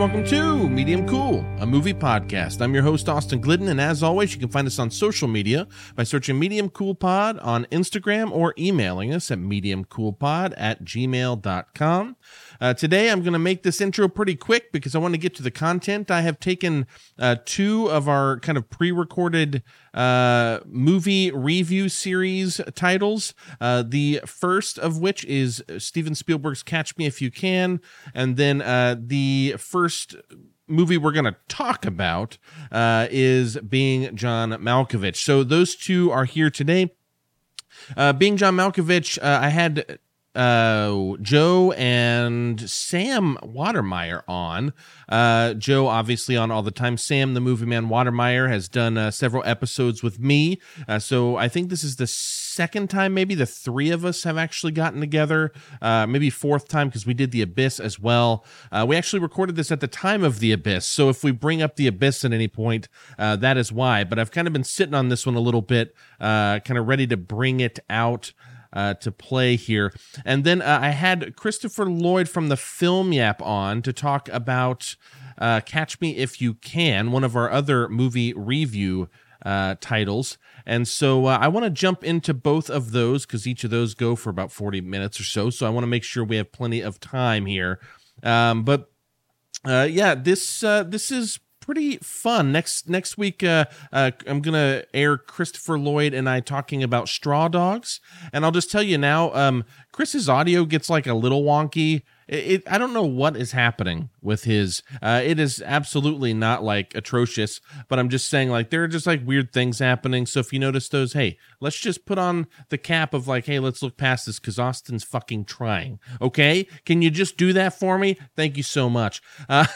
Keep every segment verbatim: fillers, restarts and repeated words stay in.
welcome to Medium Cool, a movie podcast. I'm your host, Austin Glidden, and as always, you can find us on social media by searching Medium Cool Pod on Instagram or emailing us at mediumcoolpod at gmail dot com. Uh, today, I'm going to make this intro pretty quick because I want to get to the content. I have taken uh, two of our kind of pre-recorded uh, movie review series titles. Uh, the first of which is Steven Spielberg's Catch Me If You Can, and then uh, the first movie we're going to talk about uh, is Being John Malkovich. So those two are here today. Uh, Being John Malkovich, uh, I had uh, Joe and Sam Watermeyer on. Uh, Joe, obviously, on all the time. Sam, the movie man Watermeyer, has done uh, several episodes with me. Uh, so I think this is the second time maybe the three of us have actually gotten together. Uh, maybe fourth time because we did The Abyss as well. Uh, we actually recorded this at the time of The Abyss. So if we bring up The Abyss at any point, uh, that is why. But I've kind of been sitting on this one a little bit, uh, kind of ready to bring it out Uh, to play here. And then uh, I had Christopher Lloyd from the Film Yap on to talk about uh, Catch Me If You Can, one of our other movie review uh, titles. And so uh, I want to jump into both of those because each of those go for about forty minutes or so. So I want to make sure we have plenty of time here. Um, but uh, yeah, this uh, this is pretty fun. Next next week, uh, uh, I'm going to air Christopher Lloyd and I talking about Straw Dogs. And I'll just tell you now, um, Chris's audio gets like a little wonky. It, it, I don't know what is happening with his. Uh, it is absolutely not like atrocious, but I'm just saying like there are just like weird things happening. So if you notice those, hey, let's just put on the cap of like, hey, let's look past this because Austin's fucking trying. Okay, can you just do that for me? Thank you so much. Uh,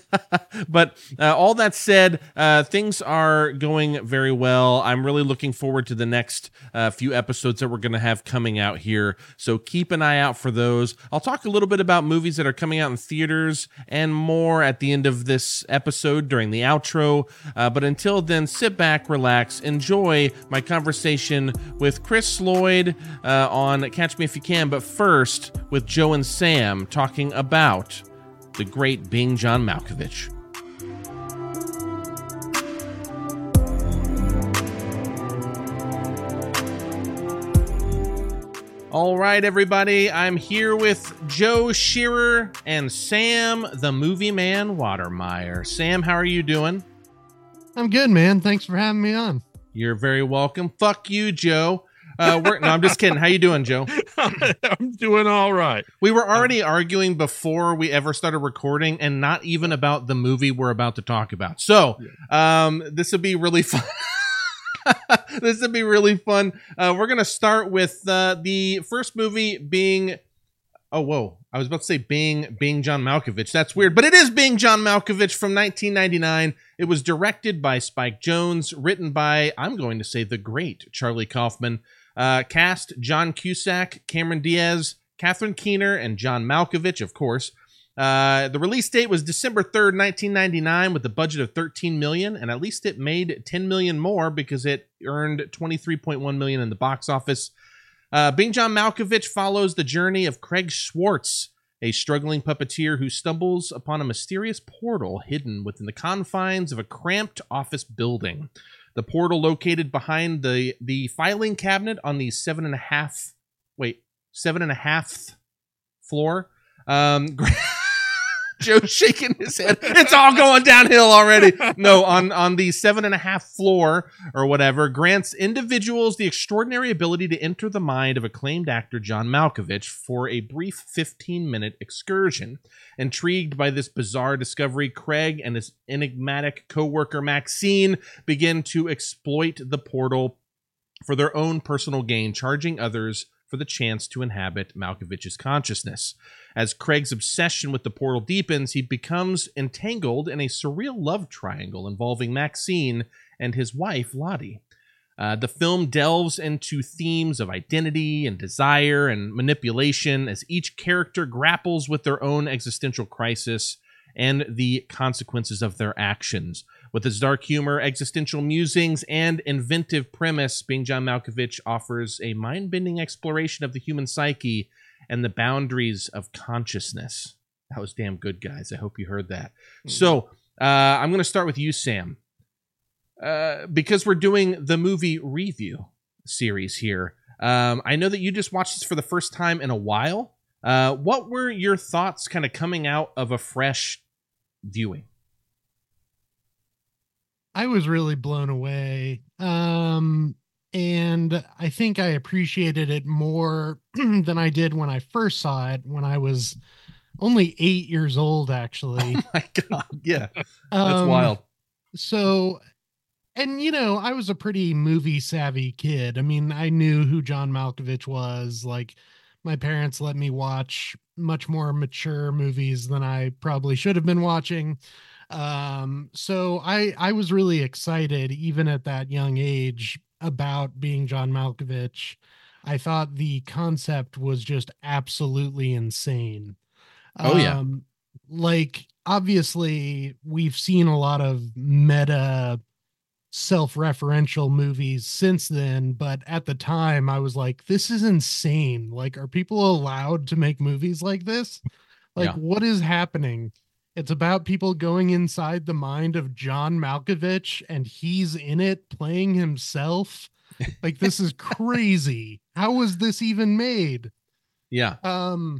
but uh, all that said, uh, things are going very well. I'm really looking forward to the next uh, few episodes that we're going to have coming out here. So keep an eye out for those. I'll talk a little bit about movies that are coming out in theaters and more at the end of this episode during the outro. Uh, but until then, sit back, relax, enjoy my conversation with Chris Lloyd uh, on Catch Me If You Can. But first, with Joe and Sam talking about the great Being John Malkovich. All right, everybody, I'm here with Joe Shearer and Sam, the movie man Watermeyer. Sam, how are you doing? I'm good, man. Thanks for having me on. You're very welcome. Fuck you, Joe. Uh, we're, no, I'm just kidding. How you doing, Joe? I'm doing all right. We were already arguing before we ever started recording, and not even about the movie we're about to talk about. So um, this will be really fun. This would be really fun. Uh, we're going to start with uh, the first movie being... Oh, whoa. I was about to say being, being John Malkovich. That's weird. But it is Being John Malkovich from nineteen ninety-nine. It was directed by Spike Jonze, written by, I'm going to say, the great Charlie Kaufman. Uh, cast, John Cusack, Cameron Diaz, Catherine Keener, and John Malkovich, of course. Uh, the release date was December third, nineteen ninety-nine, with a budget of thirteen million dollars, and at least it made ten million dollars more because it earned twenty-three point one million dollars in the box office. Uh, Being John Malkovich follows the journey of Craig Schwartz, a struggling puppeteer who stumbles upon a mysterious portal hidden within the confines of a cramped office building. The portal located behind the, the filing cabinet on the seven and a half, wait, seven and a half floor. Um, Joe's shaking his head. It's all going downhill already. No, on, on the seven and a half floor or whatever, grants individuals the extraordinary ability to enter the mind of acclaimed actor John Malkovich for a brief fifteen-minute excursion. Intrigued by this bizarre discovery, Craig and his enigmatic co-worker Maxine begin to exploit the portal for their own personal gain, charging others for the chance to inhabit Malkovich's consciousness. As Craig's obsession with the portal deepens, he becomes entangled in a surreal love triangle involving Maxine and his wife, Lottie. Uh, the film delves into themes of identity and desire and manipulation as each character grapples with their own existential crisis and the consequences of their actions. With its dark humor, existential musings, and inventive premise, Being John Malkovich offers a mind-bending exploration of the human psyche and the boundaries of consciousness. That was damn good, guys. I hope you heard that. Mm-hmm. So uh, I'm going to start with you, Sam. Uh, because we're doing the movie review series here. Um, I know that you just watched this for the first time in a while. Uh, what were your thoughts kind of coming out of a fresh viewing? I was really blown away. Um, and I think I appreciated it more than I did when I first saw it, when I was only eight years old, actually. Oh my God. Yeah. That's um, wild. So, and you know, I was a pretty movie savvy kid. I mean, I knew who John Malkovich was. Like, my parents let me watch much more mature movies than I probably should have been watching. Um, so I, I was really excited, even at that young age, about being John Malkovich. I thought the concept was just absolutely insane. Oh, yeah. Um, like, obviously, we've seen a lot of meta self-referential movies since then, but at the time I was like, this is insane. Like, are people allowed to make movies like this? Like, yeah. What is happening? It's about people going inside the mind of John Malkovich, and he's in it playing himself. Like, this is crazy. How was this even made? Yeah. Um,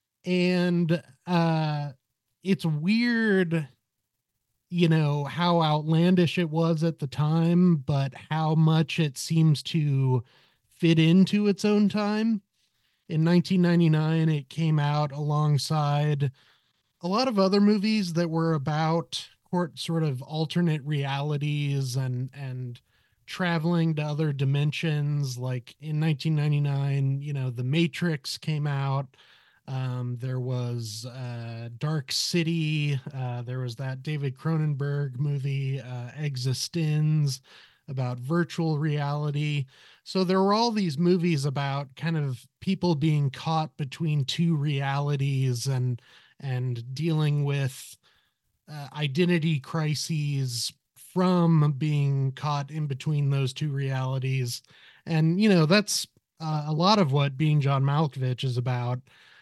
and uh, it's weird, you know, how outlandish it was at the time, but how much it seems to fit into its own time. In nineteen ninety-nine, it came out alongside a lot of other movies that were about court sort of alternate realities and, and traveling to other dimensions. Like in nineteen ninety-nine, you know, The Matrix came out. Um, there was uh, Dark City. Uh, there was that David Cronenberg movie, uh, Existenz, about virtual reality. So there were all these movies about kind of people being caught between two realities and and dealing with uh, identity crises from being caught in between those two realities. And, you know, that's uh, a lot of what Being John Malkovich is about.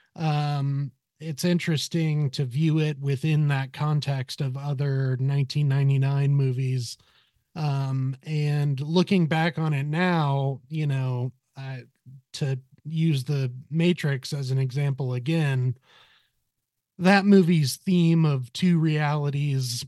Um, it's interesting to view it within that context of other nineteen ninety-nine movies. Um, and looking back on it now, you know, uh, to use The Matrix as an example again, that movie's theme of two realities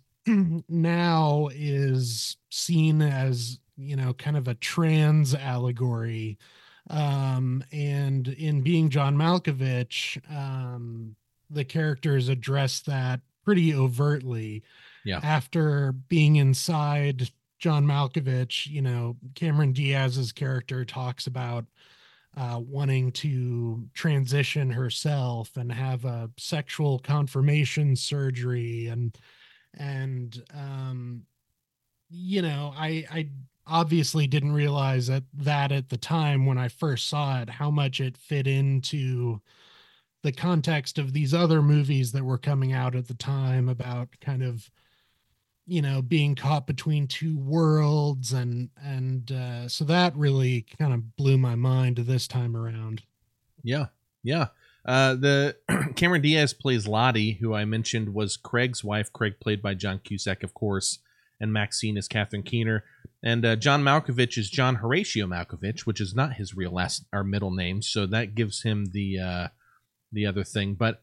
now is seen as, you know, kind of a trans allegory. Um, and in Being John Malkovich, um, the characters address that pretty overtly. Yeah. After being inside John Malkovich, you know, Cameron Diaz's character talks about uh, wanting to transition herself and have a sexual confirmation surgery. And, and, um, you know, I, I obviously didn't realize that that at the time when I first saw it, how much it fit into the context of these other movies that were coming out at the time about kind of, you know, being caught between two worlds. And, and, uh, so that really kind of blew my mind this time around. Yeah. Yeah. Uh, the Cameron Diaz plays Lottie, who I mentioned was Craig's wife. Craig played by John Cusack, of course, and Maxine is Catherine Keener. And uh, John Malkovich is John Horatio Malkovich, which is not his real last or middle name. So that gives him the, uh, the other thing. But,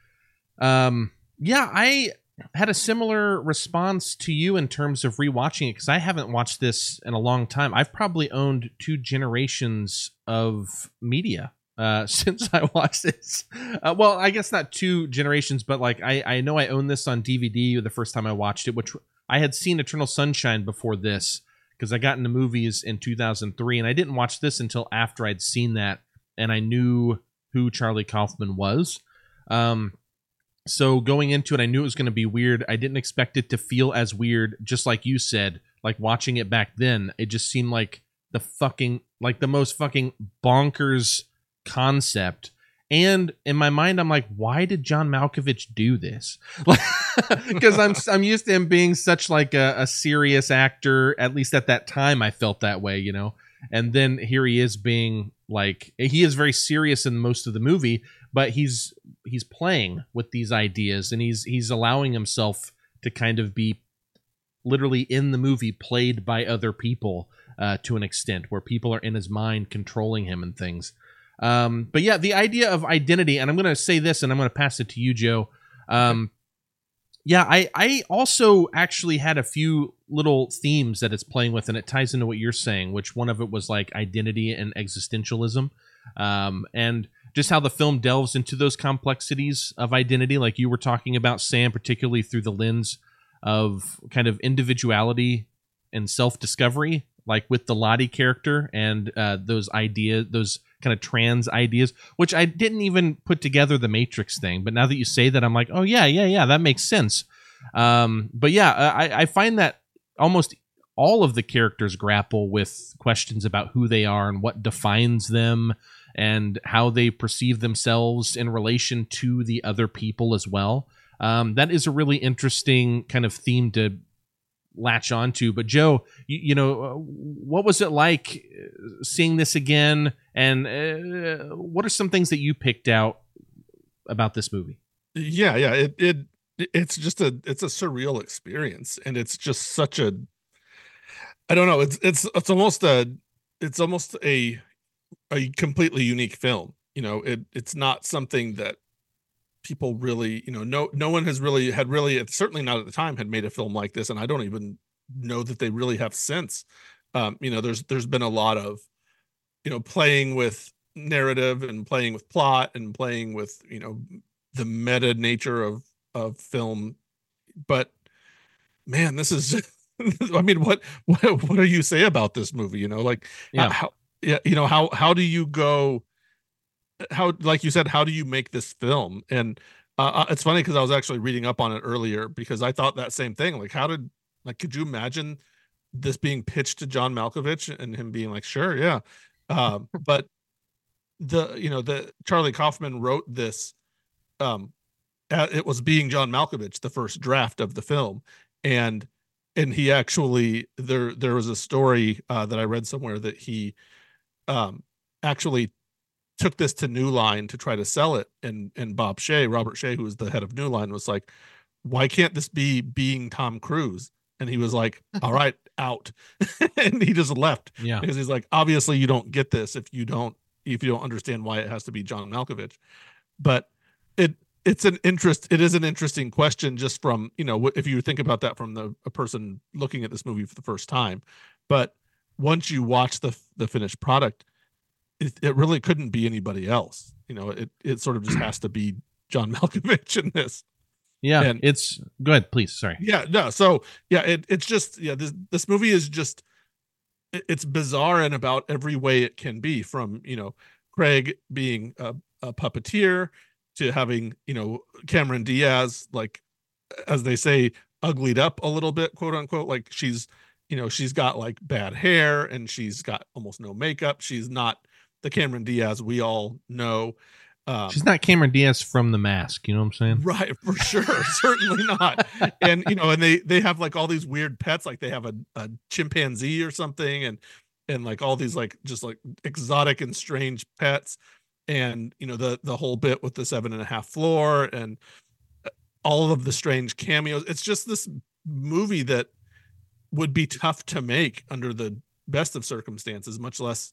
um, yeah, I had a similar response to you in terms of rewatching it, because I haven't watched this in a long time. I've probably owned two generations of media uh, since I watched this. Uh, well, I guess not two generations, but like I, I know I owned this on D V D the first time I watched it, which I had seen Eternal Sunshine before this, because I got into movies in two thousand three, and I didn't watch this until after I'd seen that, and I knew who Charlie Kaufman was. Um, So going into it, I knew it was going to be weird. I didn't expect it to feel as weird, just like you said. Like watching it back then, it just seemed like the fucking, like the most fucking bonkers concept. And in my mind, I'm like, why did John Malkovich do this? Because I'm I'm used to him being such like a, a serious actor. At least at that time, I felt that way, you know. And then here he is being Like, he is very serious in most of the movie, but he's he's playing with these ideas, and he's he's allowing himself to kind of be literally in the movie, played by other people uh, to an extent, where people are in his mind controlling him and things. Um, but yeah, the idea of identity, and I'm going to say this, and I'm going to pass it to you, Joe. Um, yeah, I, I also actually had a few little themes that it's playing with, and it ties into what you're saying, which one of it was like identity and existentialism, um, and just how the film delves into those complexities of identity, like you were talking about, Sam, particularly through the lens of kind of individuality and self-discovery, like with the Lottie character and uh, those ideas, those kind of trans ideas, which I didn't even put together the Matrix thing. But now that you say that, I'm like, oh yeah, yeah, yeah, that makes sense. Um, but yeah, I, I find that almost all of the characters grapple with questions about who they are and what defines them and how they perceive themselves in relation to the other people as well. Um, that is a really interesting kind of theme to latch onto. But Joe, you, you know, what was it like seeing this again? And uh, what are some things that you picked out about this movie? Yeah, yeah, it it it's just a it's a surreal experience, and it's just such a, I don't know, it's it's it's almost a it's almost a a completely unique film. You know, it it's not something that people really, you know, no no one has really had really, certainly not at the time, had made a film like this, and I don't even know that they really have since. Um, you know, there's there's been a lot of, you know, playing with narrative and playing with plot and playing with, you know, the meta nature of of film, but man, this is just, I mean, what what what do you say about this movie? You know, like, yeah, how, yeah, you know, how how do you go? How, like you said, how do you make this film? And uh, it's funny because I was actually reading up on it earlier, because I thought that same thing. Like, how did, like, could you imagine this being pitched to John Malkovich and him being like, sure, yeah. Um, but the, you know, the Charlie Kaufman wrote this. Um, it was being John Malkovich, the first draft of the film, and and he actually, there there was a story uh, that I read somewhere that he um, actually took this to New Line to try to sell it, and and Bob Shaye, Robert Shaye, who was the head of New Line, was like, why can't this be being Tom Cruise? And he was like, all right, out. And he just left. Yeah, because he's like, obviously you don't get this if you don't if you don't understand why it has to be John Malkovich. But it it's an interest it is an interesting question, just from, you know, if you think about that from the a person looking at this movie for the first time. But once you watch the the finished product, It, it really couldn't be anybody else. You know, it it sort of just has to be John Malkovich in this. Yeah, and, it's go ahead, please. Sorry. Yeah, no. So yeah, it it's just, yeah, this this movie is just, it, it's bizarre in about every way it can be. From, you know, Craig being a, a puppeteer, to having, you know, Cameron Diaz, like, as they say, uglied up a little bit, quote unquote. Like, she's, you know, she's got like bad hair and she's got almost no makeup. She's not the Cameron Diaz we all know. Um, She's not Cameron Diaz from The Mask, you know what I'm saying? Right, for sure. Certainly not. And, you know, and they they have like all these weird pets, like they have a, a chimpanzee or something, and and like all these like just like exotic and strange pets. And, you know, the the whole bit with the seven and a half floor and all of the strange cameos. It's just this movie that would be tough to make under the best of circumstances, much less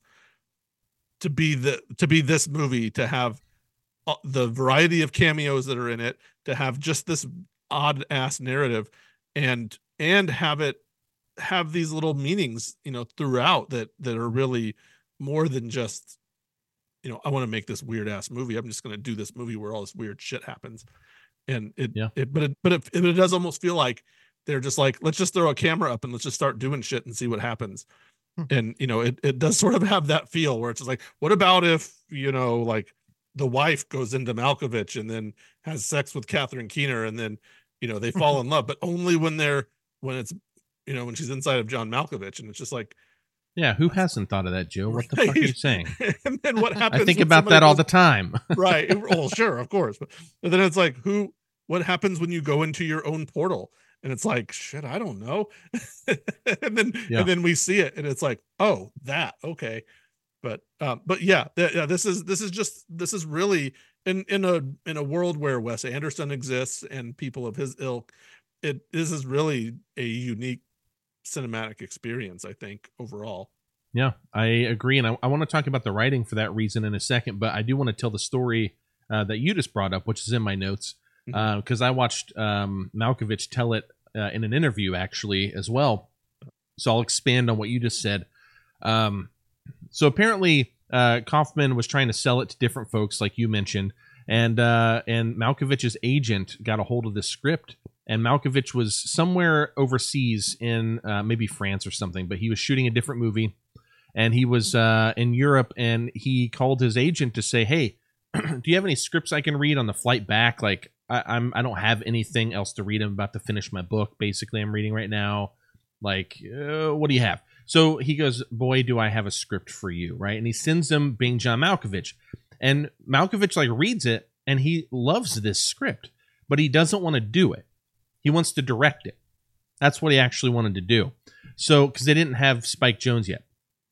to be the to be this movie, to have the variety of cameos that are in it, to have just this odd ass narrative, and and have it have these little meanings, you know, throughout, that that are really more than just, you know, I want to make this weird ass movie. I'm just going to do this movie where all this weird shit happens. And it, yeah. it but it, but it, it does almost feel like they're just like, let's just throw a camera up and let's just start doing shit and see what happens. Hmm. And, you know, it, it does sort of have that feel where it's just like, what about if, you know, like the wife goes into Malkovich and then has sex with Catherine Keener, and then, you know, they fall in love, but only when they're, when it's, you know, when she's inside of John Malkovich. And it's just like, yeah, who hasn't thought of that, Joe? What the fuck are you saying? And then what happens? I think about that all goes, the time. Right. Well, sure, of course. But, but then it's like, who, what happens when you go into your own portal? And it's like, shit, I don't know. and then, yeah. and then we see it and it's like, oh, that, okay. But um, but yeah, th- yeah, this is this is just this is really in in a in a world where Wes Anderson exists and people of his ilk, it this is really a unique cinematic experience, I think, overall. Yeah, I agree, and I, I want to talk about the writing for that reason in a second, but I do want to tell the story uh, that you just brought up, which is in my notes, because mm-hmm. uh, I watched um, Malkovich tell it uh, in an interview, actually, as well. So I'll expand on what you just said. Um, so apparently, uh, Kaufman was trying to sell it to different folks, like you mentioned, and uh, and Malkovich's agent got a hold of this script. And Malkovich was somewhere overseas in uh, maybe France or something, but he was shooting a different movie. And he was uh, in Europe, and he called his agent to say, "Hey, do you have any scripts I can read on the flight back? Like, I, I'm I don't have anything else to read. I'm about to finish my book. Basically, I'm reading right now. Like, uh, what do you have?" So he goes, "Boy, do I have a script for you!" Right? And he sends him being John Malkovich, and Malkovich like reads it, and he loves this script, but he doesn't want to do it. He wants to direct it. That's what he actually wanted to do. So, because they didn't have Spike Jonze yet.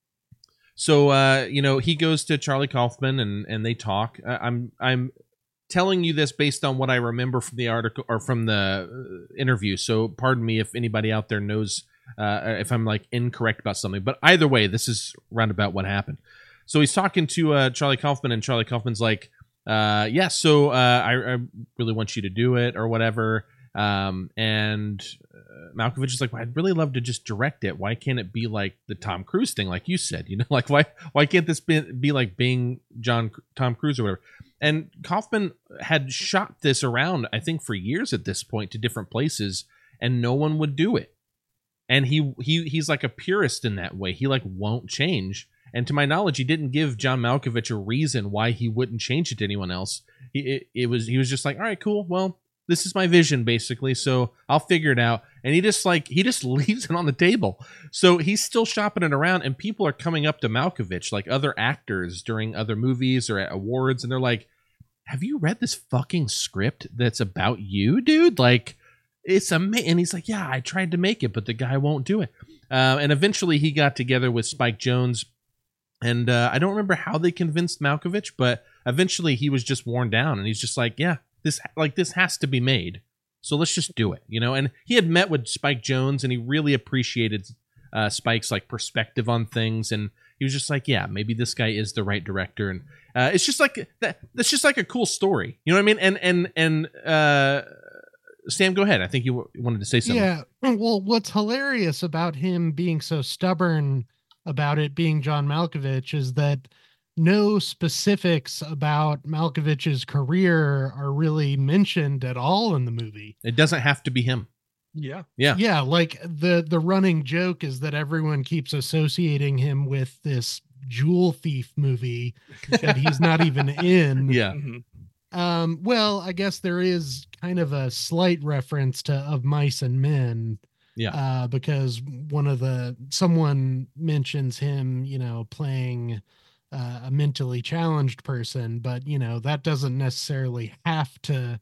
So, uh, you know, he goes to Charlie Kaufman and, and they talk. Uh, I'm I'm telling you this based on what I remember from the article or from the interview. So, pardon me if anybody out there knows uh, if I'm like incorrect about something. But either way, this is roundabout what happened. So he's talking to uh, Charlie Kaufman, and Charlie Kaufman's like, uh, "Yeah, so uh, I, I really want you to do it or whatever." Um, and uh, Malkovich is like, well, "I'd really love to just direct it. Why can't it be like the Tom Cruise thing, like you said? You know, like why why can't this be, be like being John Tom Cruise or whatever?" And Kaufman had shot this around, I think, for years at this point to different places, and no one would do it. And he he he's like a purist in that way. He like won't change. And to my knowledge, he didn't give John Malkovich a reason why he wouldn't change it to anyone else. He it, it was he was just like, "All right, cool. Well, this is my vision, basically, so I'll figure it out." And he just like he just leaves it on the table. So he's still shopping it around, and people are coming up to Malkovich, like other actors during other movies or at awards, and they're like, "Have you read this fucking script that's about you, dude? Like, it's amazing." And he's like, "Yeah, I tried to make it, but the guy won't do it." Uh, and eventually he got together with Spike Jonze, and uh, I don't remember how they convinced Malkovich, but eventually he was just worn down, and he's just like, "Yeah, This like this has to be made, so let's just do it," you know. And he had met with Spike Jonze, and he really appreciated uh, Spike's like perspective on things, and he was just like, "Yeah, maybe this guy is the right director." And uh, it's just like that. That's just like a cool story, you know what I mean? And and and uh, Sam, go ahead. I think you, w- wanted to say something. Yeah. Well, what's hilarious about him being so stubborn about it being John Malkovich is that no specifics about Malkovich's career are really mentioned at all in the movie. It doesn't have to be him. Yeah. Yeah. Yeah. Like the, the running joke is that everyone keeps associating him with this jewel thief movie that he's not even in. Yeah. Mm-hmm. Um, well, I guess there is kind of a slight reference to Of Mice and Men. Yeah. Uh, because one of the, someone mentions him, you know, playing Uh, a mentally challenged person, but you know that doesn't necessarily have to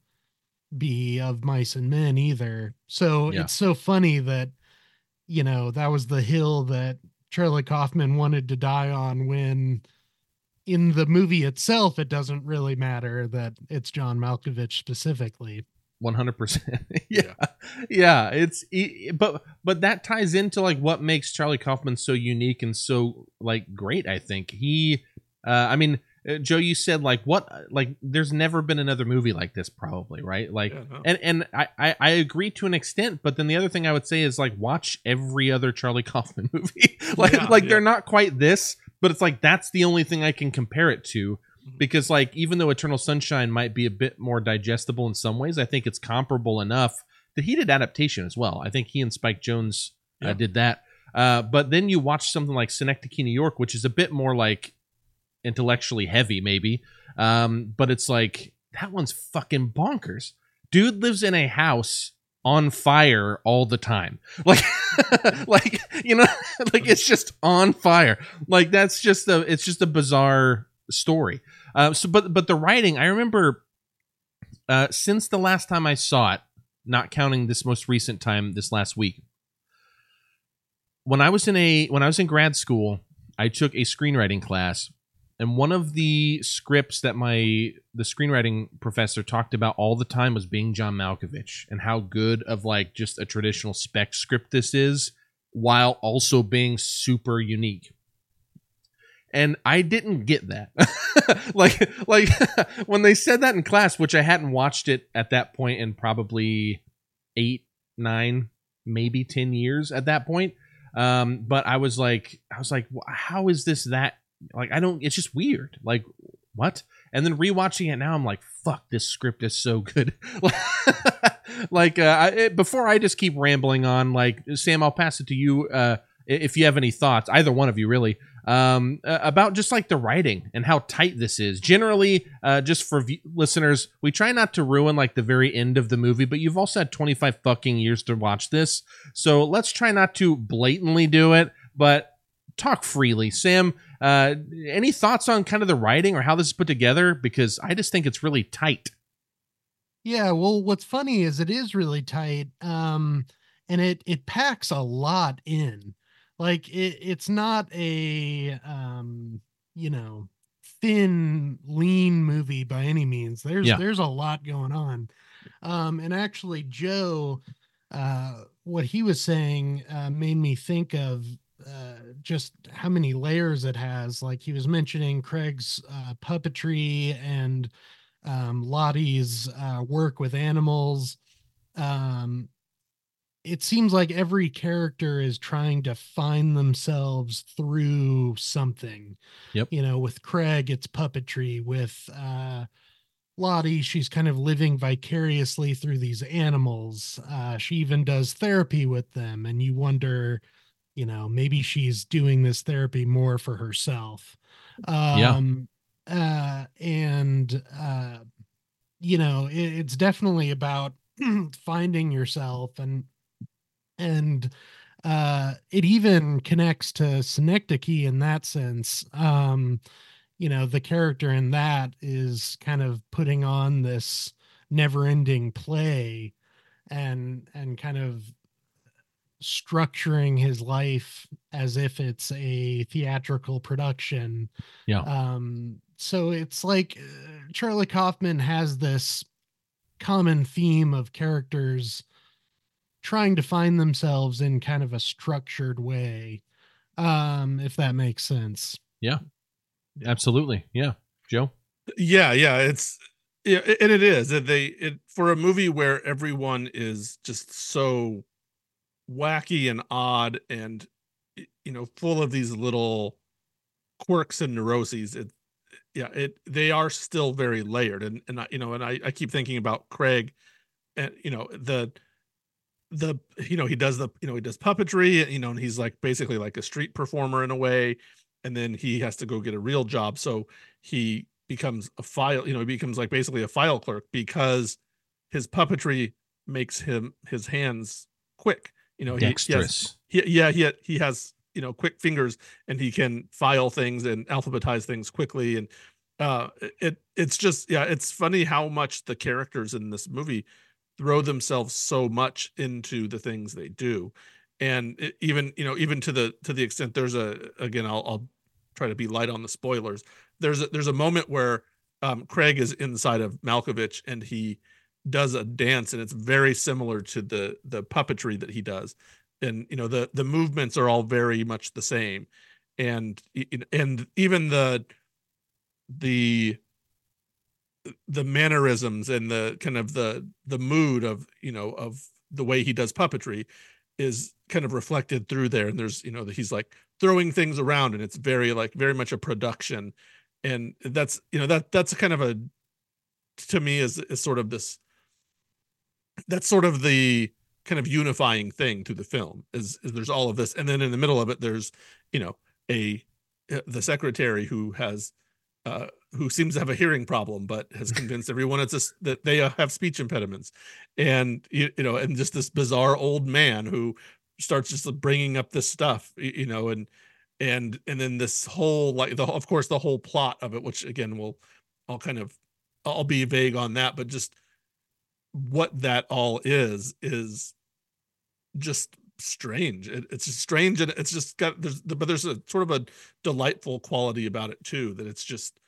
be Of Mice and Men either. So yeah. It's so funny that you know that was the hill that Charlie Kaufman wanted to die on, when in the movie itself it doesn't really matter that it's John Malkovich specifically. one hundred percent. Yeah. Yeah. It's, but, but that ties into like what makes Charlie Kaufman so unique and so like great. I think he, uh, I mean, uh, Joe, you said like what, like there's never been another movie like this probably. Right. Like, yeah, no. and, and I, I, I agree to an extent, but then the other thing I would say is like, watch every other Charlie Kaufman movie. like, yeah, like yeah. They're not quite this, but it's like, that's the only thing I can compare it to. Because, like, even though Eternal Sunshine might be a bit more digestible in some ways, I think it's comparable enough that he did adaptation as well. I think he and Spike Jonze uh, yeah. did that. Uh, but then you watch something like Synecdoche, New York, which is a bit more, like, intellectually heavy, maybe. Um, but it's like, that one's fucking bonkers. Dude lives in a house on fire all the time. Like, like you know, like, it's just on fire. Like, that's just a, it's just a bizarre story. Uh, so, but but the writing, I remember uh, since the last time I saw it, not counting this most recent time, this last week, when I was in a when I was in grad school, I took a screenwriting class, and one of the scripts that my the screenwriting professor talked about all the time was Being John Malkovich, and how good of like just a traditional spec script this is, while also being super unique. And I didn't get that. like like when they said that in class, which I hadn't watched it at that point in probably eight, nine, maybe ten years at that point. Um, but I was like, I was like, how is this that? Like, I don't, it's just weird. Like, what? And then rewatching it now, I'm like, fuck, this script is so good. like, uh, I, it, before I just keep rambling on, like, Sam, I'll pass it to you. Uh, if you have any thoughts, either one of you really, um, uh, about just like the writing and how tight this is. Generally, uh, just for v- listeners, we try not to ruin like the very end of the movie, but you've also had twenty-five fucking years to watch this. So let's try not to blatantly do it, but talk freely. Sam, uh, any thoughts on kind of the writing or how this is put together? Because I just think it's really tight. Yeah, well, what's funny is it is really tight, um, and it it packs a lot in. Like it, it's not a um, you know, thin, lean movie by any means. There's Yeah. there's a lot going on, um, and actually, Joe, uh, what he was saying uh, made me think of uh, just how many layers it has. Like he was mentioning Craig's uh, puppetry and um, Lottie's uh, work with animals. Um, it seems like every character is trying to find themselves through something. Yep. You know, with Craig, it's puppetry. With uh, Lottie, she's kind of living vicariously through these animals. Uh, she even does therapy with them, and you wonder, you know, maybe she's doing this therapy more for herself. Um, yeah. Uh, and, uh, you know, it, it's definitely about finding yourself, and, and, uh, it even connects to Synecdoche in that sense. Um, you know, the character in that is kind of putting on this never ending play and, and kind of structuring his life as if it's a theatrical production. Yeah. Um, so it's like uh, Charlie Kaufman has this common theme of characters trying to find themselves in kind of a structured way. Um, if that makes sense. Yeah, absolutely. Yeah. Joe. Yeah. Yeah. It's, yeah, and it is that they, it, for a movie where everyone is just so wacky and odd and, you know, full of these little quirks and neuroses, it, yeah, it, they are still very layered. And, and I, you know, and I, I keep thinking about Craig and, you know, the, the, you know, he does the, you know, he does puppetry, you know, and he's like basically like a street performer in a way. And then he has to go get a real job. So he becomes a file, you know, he becomes like basically a file clerk because his puppetry makes him, his hands quick, you know, he, Dexterous. he has, he, yeah, he, he has, you know, quick fingers, and he can file things and alphabetize things quickly. And uh, it, it's just, yeah, it's funny how much the characters in this movie throw themselves so much into the things they do. And it, even, you know, even to the, to the extent there's a, again, I'll, I'll try to be light on the spoilers. There's a, there's a moment where um, Craig is inside of Malkovich and he does a dance, and it's very similar to the, the puppetry that he does. And, you know, the, the movements are all very much the same. And, and even the, the, the mannerisms and the kind of the, the mood of, you know, of the way he does puppetry is kind of reflected through there. And there's, you know, he's like throwing things around, and it's very like very much a production. And that's, you know, that that's kind of a, to me is, is sort of this, that's sort of the kind of unifying thing to the film is, is there's all of this. And then in the middle of it, there's, you know, a, the secretary who has, uh, who seems to have a hearing problem, but has convinced everyone it's just that they have speech impediments. And, you, you know, and just this bizarre old man who starts just bringing up this stuff, you know, and, and, and then this whole, like the, of course, the whole plot of it, which again, will, I'll kind of, I'll be vague on that, but just what that all is, is just strange. It, it's just strange, and it's just got there's but there's a sort of a delightful quality about it too, that it's just,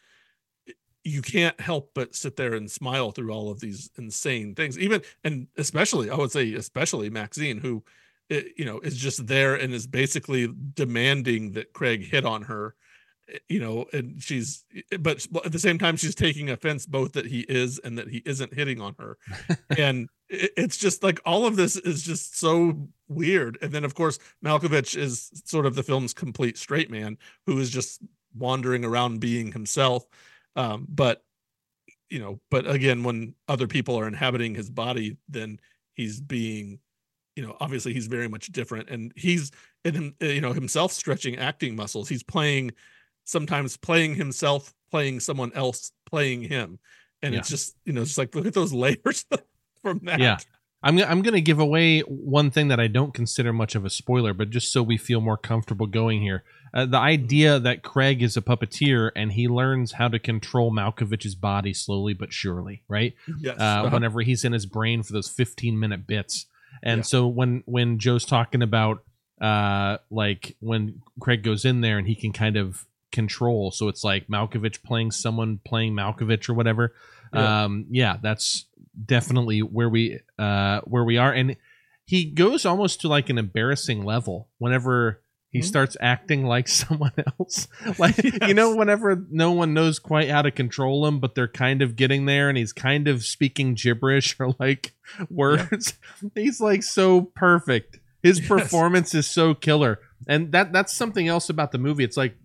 you can't help but sit there and smile through all of these insane things. Even, and especially, I would say especially Maxine, who, you know, is just there and is basically demanding that Craig hit on her, you know, and she's, but at the same time, she's taking offense both that he is and that he isn't hitting on her. And it's just like, all of this is just so weird. And then of course, Malkovich is sort of the film's complete straight man who is just wandering around being himself. Um, but, you know, but again, when other people are inhabiting his body, then he's being, you know, obviously he's very much different, and he's, in, you know, himself stretching acting muscles. He's playing, sometimes playing himself, playing someone else, playing him. And yeah. It's just, you know, it's like, look at those layers from that. Yeah. I'm, I'm going to give away one thing that I don't consider much of a spoiler, but just so we feel more comfortable going here. Uh, the idea that Craig is a puppeteer and he learns how to control Malkovich's body slowly but surely, right? Yes. Uh, uh-huh. Whenever he's in his brain for those fifteen minute bits. And Yeah. so when, when Joe's talking about uh, like when Craig goes in there and he can kind of control, so it's like Malkovich playing someone playing Malkovich or whatever. Yeah. Um, yeah, that's definitely where we uh, where we are. And he goes almost to like an embarrassing level whenever he Mhm. starts acting like someone else. Like, Yes. you know, whenever no one knows quite how to control him, but they're kind of getting there and he's kind of speaking gibberish or like words. He's like so perfect. His Yes. performance is so killer. And that that's something else about the movie. It's like,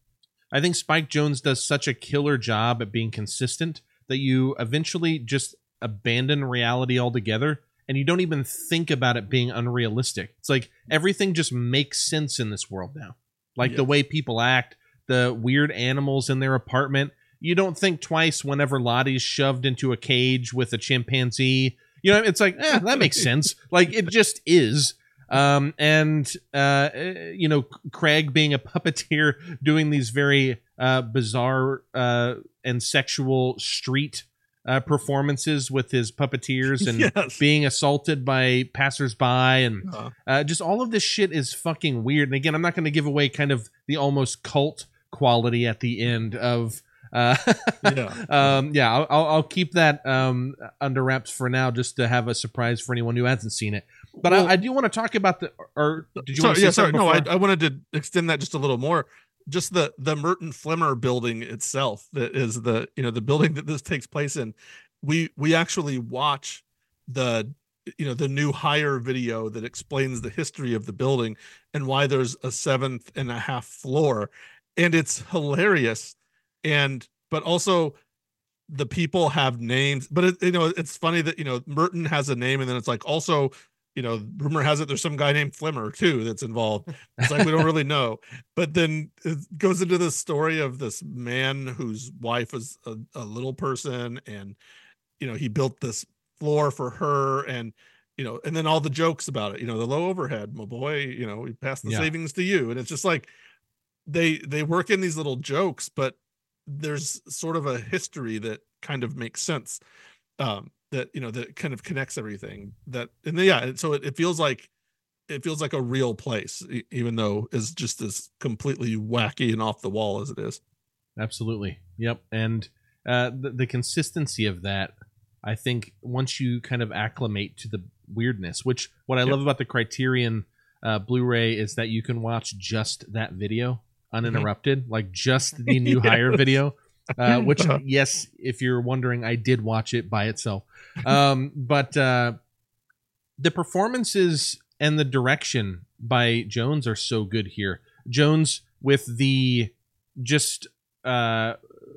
I think Spike Jonze does such a killer job at being consistent that you eventually just abandon reality altogether and you don't even think about it being unrealistic. It's like everything just makes sense in this world now. Like the Yes. way people act, the weird animals in their apartment. You don't think twice whenever Lottie's shoved into a cage with a chimpanzee. You know, it's like, eh, that makes sense. Like it just is. Um, and, uh, you know, Craig being a puppeteer doing these very uh, bizarre uh, and sexual street uh, performances with his puppeteers and Yes. being assaulted by passersby and Uh, uh, just all of this shit is fucking weird. And again, I'm not going to give away kind of the almost cult quality at the end of uh yeah. um yeah I'll, I'll I'll keep that um under wraps for now, just to have a surprise for anyone who hasn't seen it. But Well- I, I do want to talk about the or did you sorry, want to say yeah, sorry. something No, I, before? I wanted to extend that just a little more. Just the the Merton Flemmer building itself, that is the, you know, the building that this takes place in. We we actually watch the, you know, the new hire video that explains the history of the building and why there's a seventh and a half floor, and it's hilarious. And but also the people have names, but it, you know, it's funny that, you know, Merton has a name, and then it's like also, you know, rumor has it there's some guy named Flemmer too that's involved. It's like we don't really know. But then it goes into the story of this man whose wife was a, a little person, and, you know, he built this floor for her, and, you know, and then all the jokes about it, you know, the low overhead, my boy, you know, we passed the Yeah. savings to you. And it's just like they they work in these little jokes, but there's sort of a history that kind of makes sense. Um, that, you know, that kind of connects everything, that, and then, yeah, so it, it feels like it feels like a real place, e- even though it's just as completely wacky and off the wall as it is. Absolutely. Yep. And uh, the, the consistency of that, I think once you kind of acclimate to the weirdness, which what I Yep. love about the Criterion uh, Blu-ray is that you can watch just that video uninterrupted, like just the new hire Yes. video, uh, which, Uh-huh. yes, if you're wondering, I did watch it by itself. Um, but uh, the performances and the direction by Jones are so good here. Jones with the just uh,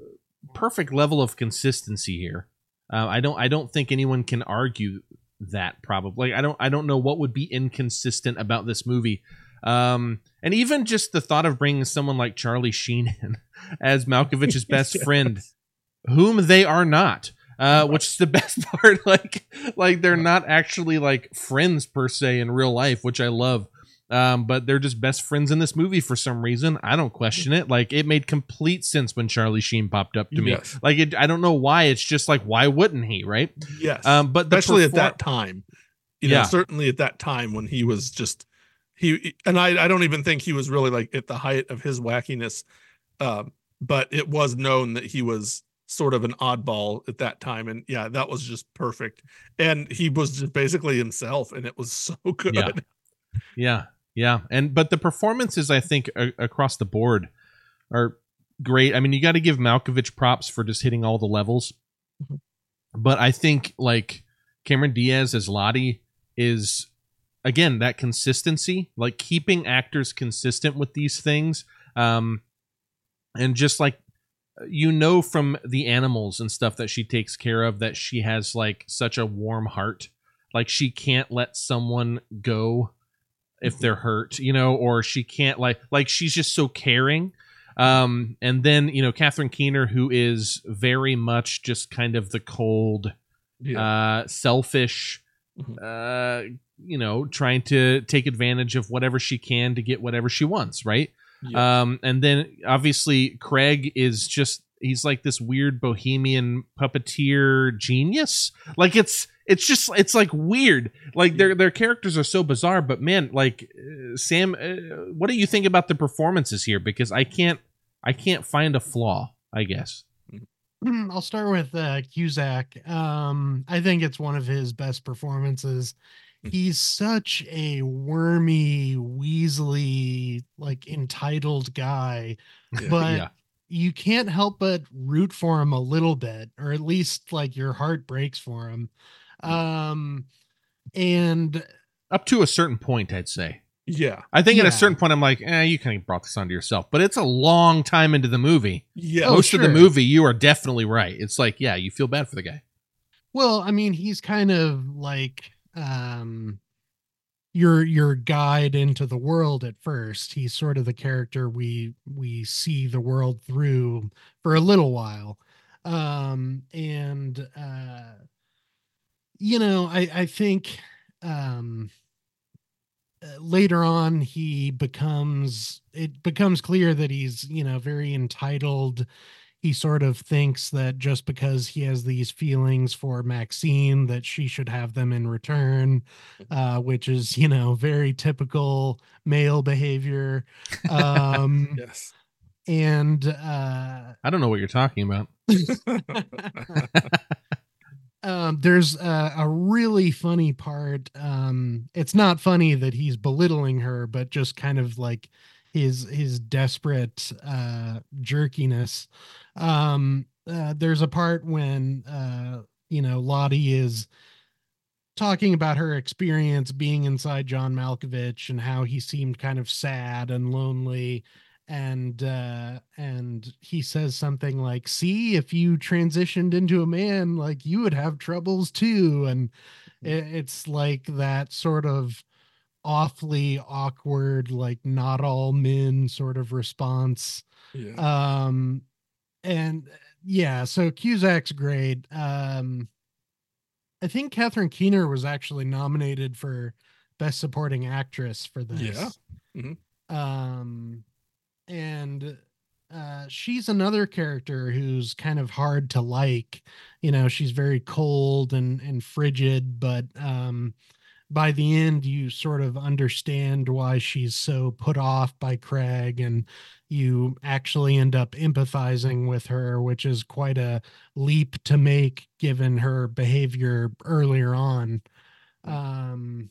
perfect level of consistency here. Uh, I don't. I don't think anyone can argue that. Probably, I don't. I don't know what would be inconsistent about this movie. Um, and even just the thought of bringing someone like Charlie Sheen in as Malkovich's best Yes. friend, whom they are not. Uh, which is the best part. Like, like they're not actually like friends per se in real life, which I love. Um, but they're just best friends in this movie for some reason. I don't question it. Like, it made complete sense when Charlie Sheen popped up to me. Yes. Like, it, I don't know why. It's just like, why wouldn't he? Right. Yes. Um, but the Especially at perfor- that time, you know, Yeah. certainly at that time when he was just he and I I don't even think he was really like at the height of his wackiness, um, but it was known that he was sort of an oddball at that time, and yeah, that was just perfect. And he was just basically himself, and it was so good. Yeah, yeah, yeah. And but the performances, I think, a- across the board are great. I mean, you got to give Malkovich props for just hitting all the levels. Mhm. But I think like Cameron Diaz as Lottie is, again, that consistency, like keeping actors consistent with these things. Um, and just like, you know, from the animals and stuff that she takes care of, that she has like such a warm heart. Like she can't let someone go if they're hurt, you know, or she can't like, like she's just so caring. Um, and then, you know, Catherine Keener, who is very much just kind of the cold, Yeah. uh, selfish, Mhm. uh, you know, trying to take advantage of whatever she can to get whatever she wants. Right. Yes. Um, and then obviously Craig is just, he's like this weird bohemian puppeteer genius. Like it's, it's just, it's like weird. Like their, their characters are so bizarre, but man, like uh, Sam, uh, what do you think about the performances here? Because I can't, I can't find a flaw, I guess. I'll start with uh, Cusack. Um, I think it's one of his best performances. He's such a wormy, weaselly, like entitled guy, Yeah. but Yeah. you can't help but root for him a little bit, or at least like your heart breaks for him. Um, and Up to a certain point, I'd say. Yeah. I think Yeah. at a certain point, I'm like, eh, you kind of brought this onto yourself. But it's a long time into the movie. Yeah. Oh, Most of the sure. movie, you are definitely right. It's like, yeah, you feel bad for the guy. well, I mean, he's kind of like um your your guide into the world at first. He's sort of the character we we see the world through for a little while. Um and uh you know, I I think um uh, later on he becomes it becomes clear that he's, you know, very entitled. He sort of thinks that just because he has these feelings for Maxine, that she should have them in return, uh, which is, you know, very typical male behavior. Um, Yes. and uh, I don't know what you're talking about. um, there's a, a really funny part. Um, it's not funny that he's belittling her, but just kind of like his his desperate uh, jerkiness. Um, uh, there's a part when uh, you know, Lottie is talking about her experience being inside John Malkovich and how he seemed kind of sad and lonely, and uh and he says something like, see, if you transitioned into a man, like, you would have troubles too. And it, it's like that sort of awfully awkward, like, not all men sort of response. Yeah. um and yeah, so Cusack's great. um I think Catherine Keener was actually nominated for Best Supporting Actress for this. Yeah. Mhm. Um, and uh, she's another character who's kind of hard to like. You know, she's very cold and and frigid, but um, by the end, you sort of understand why she's so put off by Craig, and you actually end up empathizing with her, which is quite a leap to make given her behavior earlier on. Um,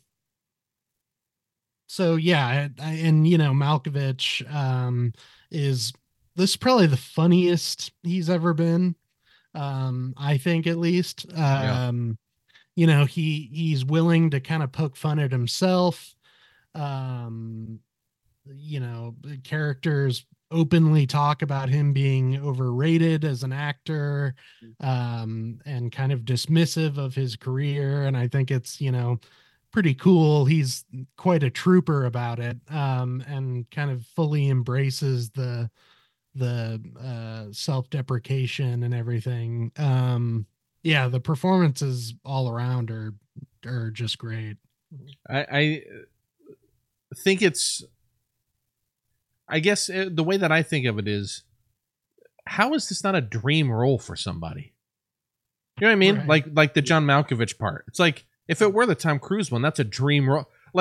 so yeah, I, I- and you know, Malkovich um, is this is probably the funniest he's ever been. Um, I think, at least. Yeah. Um, you know, he he's willing to kind of poke fun at himself. Um, you know, the characters openly talk about him being overrated as an actor, um, and kind of dismissive of his career. And I think it's, you know, pretty cool. He's quite a trooper about it, um, and kind of fully embraces the the uh, self-deprecation and everything. Um, yeah, the performances all around are are just great. I, I think it's, I guess uh, the way that I think of it is, how is this not a dream role for somebody? You know what I mean? Right. Like, like the John Malkovich part. It's like, if it were the Tom Cruise one, that's a dream role. Like,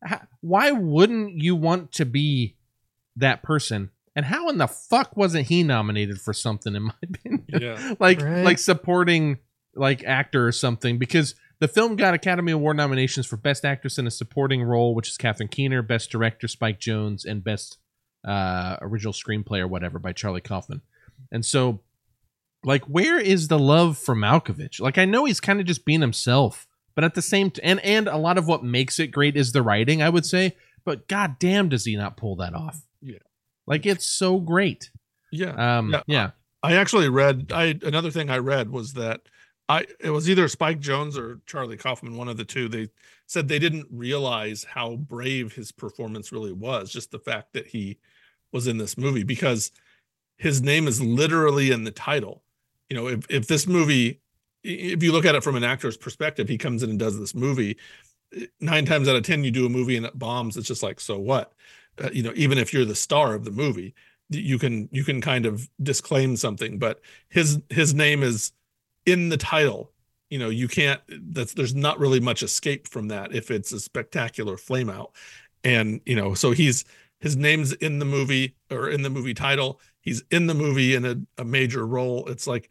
why wouldn't you want to be that person? And how in the fuck wasn't he nominated for something, in my opinion? Yeah. like Right. like supporting like actor or something, because the film got Academy Award nominations for Best Actress in a Supporting Role, which is Catherine Keener, Best Director Spike Jonze, and Best uh, Original Screenplay or whatever by Charlie Kaufman. And so, like, where is the love for Malkovich? Like, I know he's kind of just being himself, but at the same t- and and a lot of what makes it great is the writing, I would say. But goddamn, does he not pull that off? Yeah. Like, it's so great. Yeah. Um, yeah. yeah. I actually read I another thing I read was that I it was either Spike Jonze or Charlie Kaufman, one of the two. They said they didn't realize how brave his performance really was, just the fact that he was in this movie, because his name is literally in the title. You know, if if this movie, if you look at it from an actor's perspective, he comes in and does this movie, nine times out of ten you do a movie and it bombs, it's just like, so what? Uh, you know, even if you're the star of the movie, you can you can kind of disclaim something, but his his name is in the title. You know, you can't, that's, there's not really much escape from that if it's a spectacular flame out. And, you know, so he's, his name's in the movie, or in the movie title. He's in the movie in a, a major role. It's like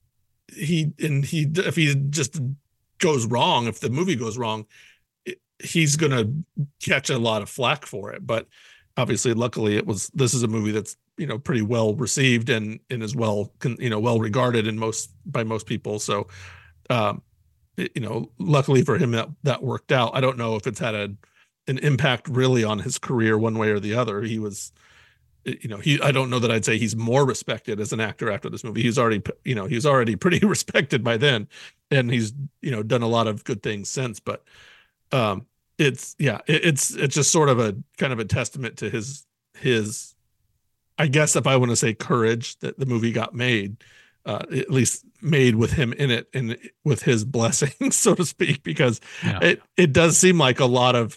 he, and he, if he just goes wrong, if the movie goes wrong, it, he's going to catch a lot of flack for it. But obviously, luckily it was, this is a movie that's, you know, pretty well received and, and is well, you know, well regarded in most, by most people. So, um, it, you know, luckily for him that, that worked out. I don't know if it's had a, an impact really on his career one way or the other. He was, you know, he, I don't know that I'd say he's more respected as an actor after this movie. He's already, you know, he's already pretty respected by then, and he's, you know, done a lot of good things since, but, um, it's, yeah, it, it's, it's just sort of a kind of a testament to his, his, I guess if I want to say courage that the movie got made, uh, at least made with him in it and with his blessing, so to speak, because Yeah. it, it does seem like a lot of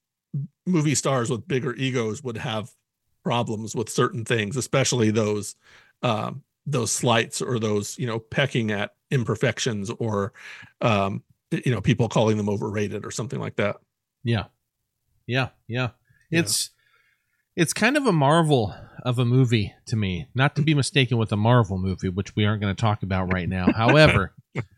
movie stars with bigger egos would have problems with certain things, especially those, um, those slights or those, you know, pecking at imperfections, or, um, you know, people calling them overrated or something like that. Yeah. Yeah. Yeah. Yeah. It's, it's kind of a marvel of a movie to me, not to be mistaken with a Marvel movie, which we aren't going to talk about right now. However,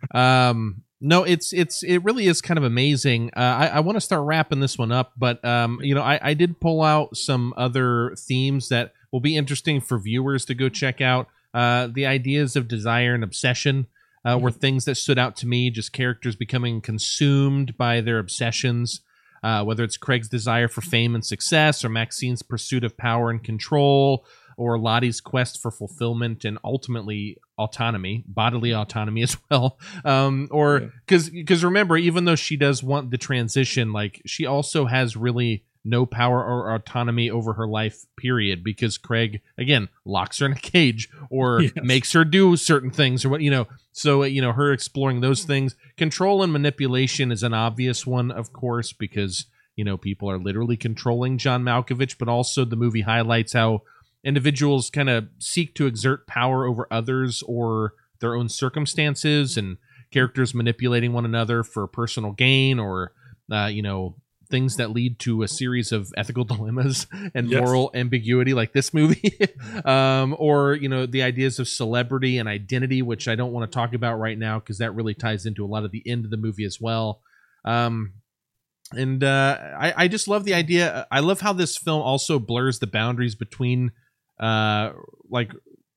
um, no, it's, it's, it really is kind of amazing. Uh, I, I want to start wrapping this one up, but, um, you know, I, I did pull out some other themes that will be interesting for viewers to go check out. Uh, the ideas of desire and obsession, uh, were things that stood out to me, just characters becoming consumed by their obsessions. Uh, whether it's Craig's desire for fame and success, or Maxine's pursuit of power and control, or Lottie's quest for fulfillment and ultimately autonomy, bodily autonomy as well. Um, or because because remember, even though she does want the transition, like, she also has really no power or autonomy over her life, period, because Craig, again, locks her in a cage or Yes. makes her do certain things, or what, you know. So, you know, her exploring those things. Control and manipulation is an obvious one, of course, because, you know, people are literally controlling John Malkovich, but also the movie highlights how individuals kind of seek to exert power over others or their own circumstances, and characters manipulating one another for personal gain, or, uh, you know, things that lead to a series of ethical dilemmas and Yes. moral ambiguity, like this movie. um, or, you know, the ideas of celebrity and identity, which I don't want to talk about right now because that really ties into a lot of the end of the movie as well. Um, and uh, I, I just love the idea. I love how this film also blurs the boundaries between uh, like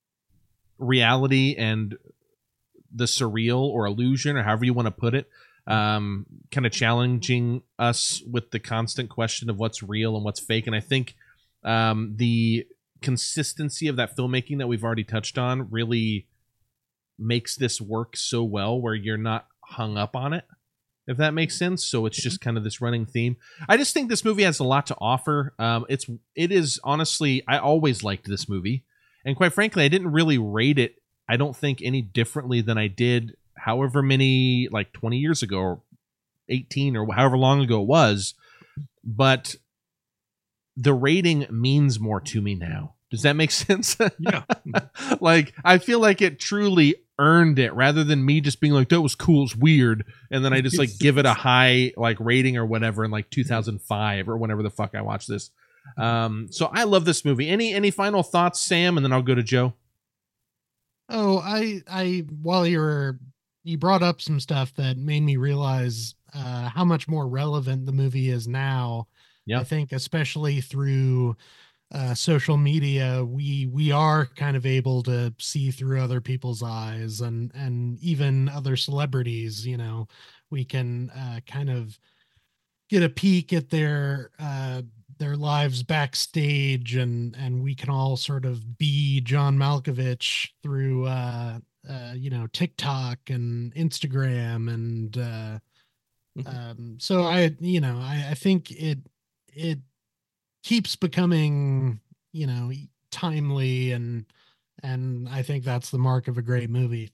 reality and the surreal or illusion, or however you want to put it. Um, kind of challenging us with the constant question of what's real and what's fake. And I think um, the consistency of that filmmaking that we've already touched on really makes this work so well, where you're not hung up on it, if that makes sense. So it's just kind of this running theme. I just think this movie has a lot to offer. Um, it's, it is honestly, I always liked this movie. And quite frankly, I didn't really rate it, I don't think, any differently than I did however many, like twenty years ago, or eighteen, or however long ago it was. But the rating means more to me now. Does that make sense? Yeah. Like, I feel like it truly earned it rather than me just being like, that was cool, it's weird. And then I just like give it a high like rating or whatever in like two thousand five or whenever the fuck I watched this. Um, so I love this movie. Any, any final thoughts, Sam? And then I'll go to Joe. Oh, I, I, while you were, you brought up some stuff that made me realize uh, how much more relevant the movie is now. Yeah. I think especially through uh, social media, we we are kind of able to see through other people's eyes, and and even other celebrities. You know, we can uh, kind of get a peek at their uh, their lives backstage, and and we can all sort of be John Malkovich through uh, uh, you know, TikTok and Instagram, and uh, um, so I you know I, I think it it keeps becoming, you know, timely, and and I think that's the mark of a great movie.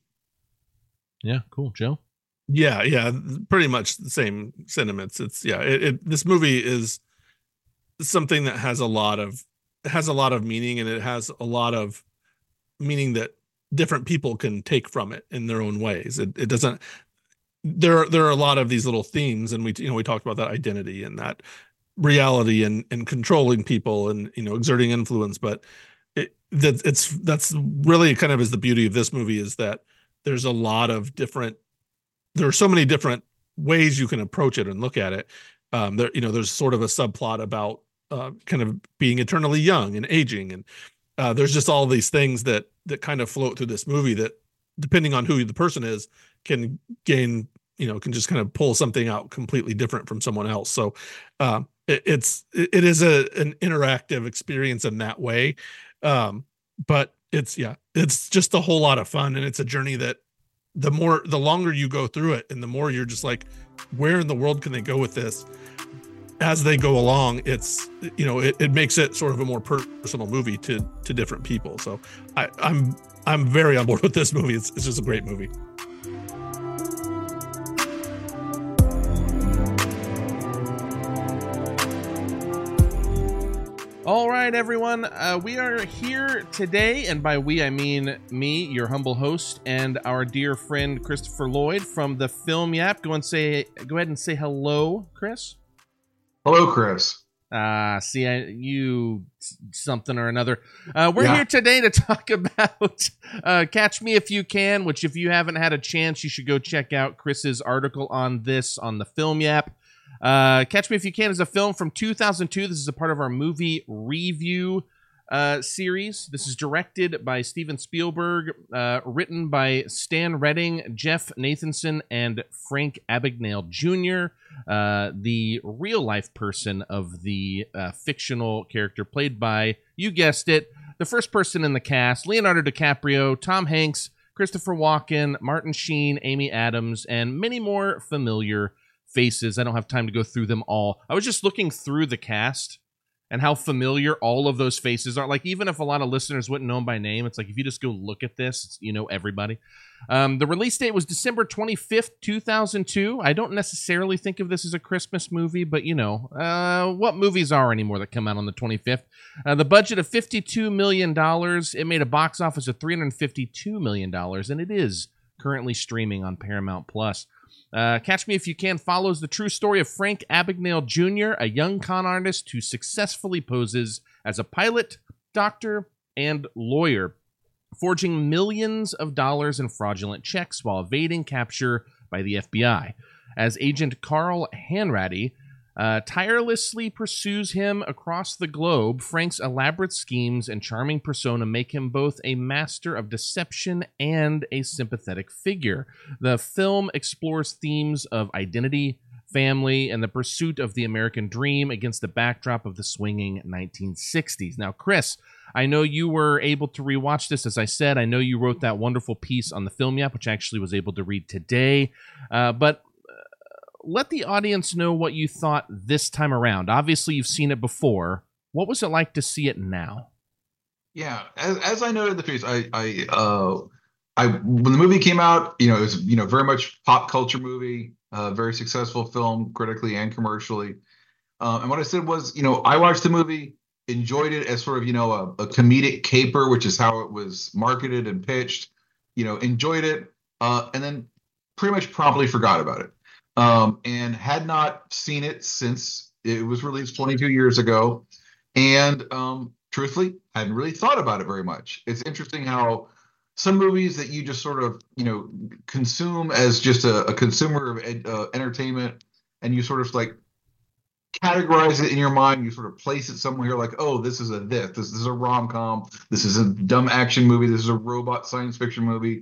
Yeah, cool. Joe? Yeah, yeah, pretty much the same sentiments. It's yeah, it, it this movie is something that has a lot of has a lot of meaning, and it has a lot of meaning that different people can take from it in their own ways. It it doesn't there there are a lot of these little themes, and we you know we talked about that identity and that reality and and controlling people and you know exerting influence, but it that it's that's really kind of is the beauty of this movie, is that there's a lot of different there are so many different ways you can approach it and look at it. Um there you know there's sort of a subplot about uh kind of being eternally young and aging, and uh there's just all these things that that kind of float through this movie that, depending on who the person is, can gain you know can just kind of pull something out completely different from someone else. So um it, it's it is a an interactive experience in that way, um but it's yeah it's just a whole lot of fun, and it's a journey that the more the longer you go through it, and the more you're just like, where in the world can they go with this as they go along. It's you know it, it makes it sort of a more personal movie to to different people. So I, I'm I'm very on board with this movie. It's it's just a great movie. All right, everyone. Uh, we are here today, and by we, I mean me, your humble host, and our dear friend Christopher Lloyd from the Film Yap. Go and say, go ahead and say hello, Chris. Hello, Chris. Ah, uh, see, I, you something or another. Uh, we're Yeah. here today to talk about uh, Catch Me If You Can, which, if you haven't had a chance, you should go check out Chris's article on this on the Film Yap. Uh, Catch Me If You Can is a film from two thousand two. This is a part of our movie review uh, series. This is directed by Steven Spielberg, uh, written by Stan Redding, Jeff Nathanson, and Frank Abagnale Junior, uh, the real-life person of the uh, fictional character played by, you guessed it, the first person in the cast, Leonardo DiCaprio, Tom Hanks, Christopher Walken, Martin Sheen, Amy Adams, and many more familiar faces. I don't have time to go through them all. I was just looking through the cast and how familiar all of those faces are. Like, even if a lot of listeners wouldn't know them by name, it's like if you just go look at this, you know everybody. Um, the release date was December twenty-fifth, two thousand two. I don't necessarily think of this as a Christmas movie, but you know, uh, what movies are anymore that come out on the twenty-fifth? Uh, the budget of fifty-two million dollars. It made a box office of three hundred fifty-two million dollars, and it is currently streaming on Paramount Plus. Uh, Catch Me If You Can follows the true story of Frank Abagnale Junior, a young con artist who successfully poses as a pilot, doctor, and lawyer, forging millions of dollars in fraudulent checks while evading capture by the F B I. As Agent Carl Hanratty uh, tirelessly pursues him across the globe, Frank's elaborate schemes and charming persona make him both a master of deception and a sympathetic figure. The film explores themes of identity, family, and the pursuit of the American dream against the backdrop of the swinging nineteen sixties. Now, Chris, I know you were able to rewatch this. As I said, I know you wrote that wonderful piece on the Film Yap, which I actually was able to read today. Uh, but let the audience know what you thought this time around. Obviously, you've seen it before. What was it like to see it now? Yeah, as, as I noted in the piece, I, I, uh, I, when the movie came out, you know, it was, you know, very much pop culture movie, uh, very successful film critically and commercially. Uh, and what I said was, you know, I watched the movie enjoyed it as sort of, you know, a, a comedic caper, which is how it was marketed and pitched, you know, enjoyed it, uh, and then pretty much promptly forgot about it. Um, and had not seen it since it was released twenty-two years ago. And um, truthfully, hadn't really thought about it very much. It's interesting how some movies that you just sort of, you know, consume as just a, a consumer of ed, uh, entertainment, and you sort of like categorize it in your mind, you sort of place it somewhere like, oh, this is a this, this, this is a rom-com, this is a dumb action movie, this is a robot science fiction movie.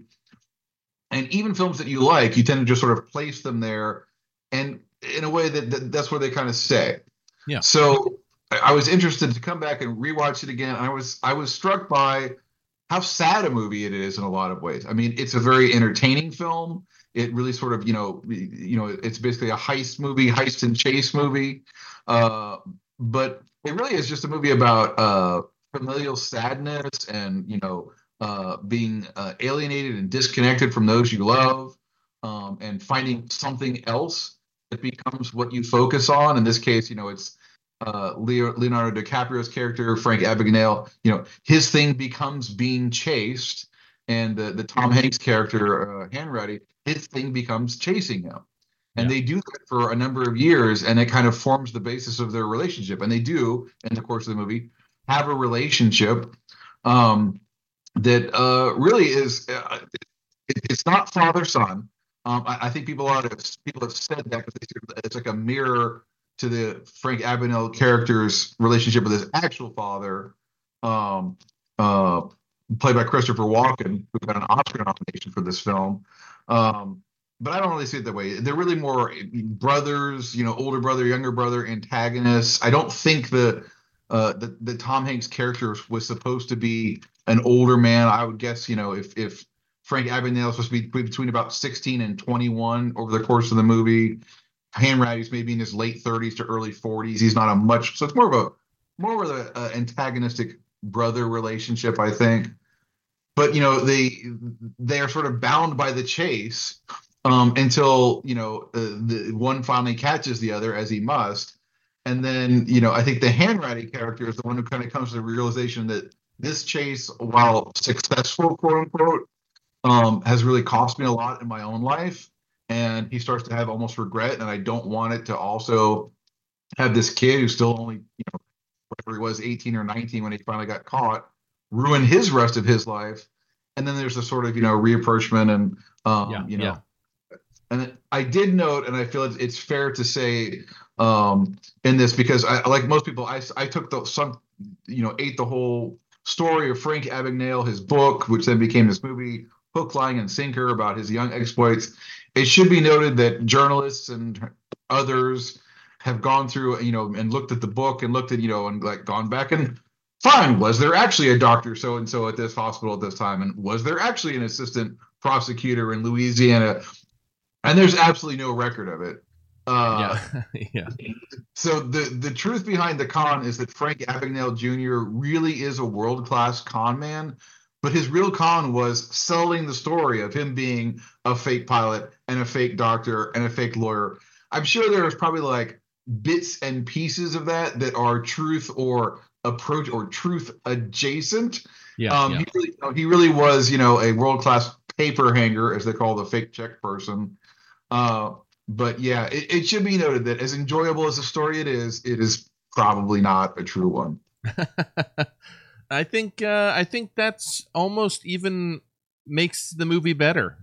And even films that you like, you tend to just sort of place them there, and in a way that, that that's where they kind of stay. Yeah. So I, I was interested to come back and rewatch it again. I was I was struck by how sad a movie it is in a lot of ways. I mean, it's a very entertaining film. It really sort of, you know, you know, it's basically a heist movie, heist and chase movie. Uh, but it really is just a movie about uh, familial sadness and, you know, uh, being uh, alienated and disconnected from those you love, um, and finding something else that becomes what you focus on. In this case, you know, it's uh, Leo, Leonardo DiCaprio's character, Frank Abagnale, you know, his thing becomes being chased, and the, the Tom Hanks character, uh, Hanratty, his thing becomes chasing him. And yeah. They do that for a number of years, and it kind of forms the basis of their relationship. And they do, in the course of the movie, have a relationship um, that uh, really is, uh, it, it's not father-son. Um, I, I think people ought to, people have said that because it's like a mirror to the Frank Abagnale character's relationship with his actual father, um, uh, played by Christopher Walken, who got an Oscar nomination for this film. Um, but I don't really see it that way. They're really more brothers, you know, older brother, younger brother, antagonists. I don't think the uh, the, the Tom Hanks character was supposed to be an older man. I would guess, you know, if if Frank Abagnale is supposed to be between about sixteen and twenty-one over the course of the movie, Hanratty's maybe in his late thirties to early forties. He's not a much, so it's more of a more of an uh, antagonistic brother relationship, I think. But you know, they they are sort of bound by the chase um, until you know uh, the one finally catches the other, as he must. And then you know, I think the Hanratty character is the one who kind of comes to the realization that this chase, while successful, quote unquote, um, has really cost me a lot in my own life. And he starts to have almost regret, and I don't want it to also have this kid who's still only, you know, whatever he was, eighteen or nineteen when he finally got caught, ruin his rest of his life. And then there's a sort of, you know, reapproachment and, um, yeah, you know, yeah. And I did note, and I feel it's, it's fair to say um, in this, because I, like most people, I, I took the, some, you know, ate the whole story of Frank Abagnale, his book, which then became this movie, hook, line, and sinker, about his young exploits. It should be noted that journalists and others have gone through, you know, and looked at the book and looked at, you know, and like gone back and fine, was there actually a doctor so-and-so at this hospital at this time? And was there actually an assistant prosecutor in Louisiana? And there's absolutely no record of it. Uh, yeah. yeah. So the, the truth behind the con is that Frank Abagnale Junior really is a world-class con man, but his real con was selling the story of him being a fake pilot and a fake doctor and a fake lawyer. I'm sure there's probably like bits and pieces of that that are truth or approach or truth adjacent. Yeah, um, yeah. He, really, you know, he really was, you know, a world-class paper hanger, as they call the fake check person. Uh, but yeah, it, it should be noted that as enjoyable as a story it is, it is probably not a true one. I think uh, I think that's almost even makes the movie better.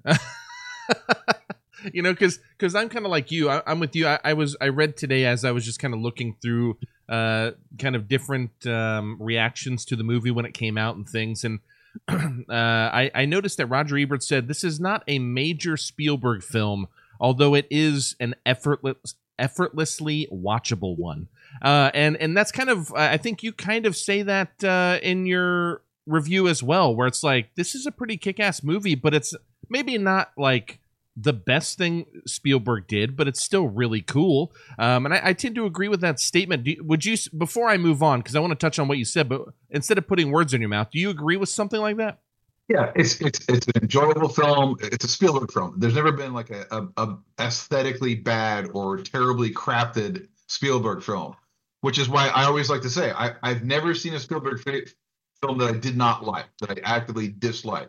You know, because because I'm kind of like you. I, I'm with you. I, I was I read today as I was just kind of looking through uh, kind of different um, reactions to the movie when it came out and things, and uh, I, I noticed that Roger Ebert said this is not a major Spielberg film, although it is an effortless, effortlessly watchable one. Uh, and and that's kind of, I think you kind of say that uh, in your review as well, where it's like, this is a pretty kick-ass movie, but it's maybe not like the best thing Spielberg did, but it's still really cool. Um, and I, I tend to agree with that statement. Do, would you, before I move on, because I want to touch on what you said, but instead of putting words in your mouth, do you agree with something like that? Yeah, it's it's it's an enjoyable film. It's a Spielberg film. There's never been like a, a, a aesthetically bad or terribly crafted Spielberg film. which is why I always like to say I, I've never seen a Spielberg fa- film that I did not like, that I actively disliked.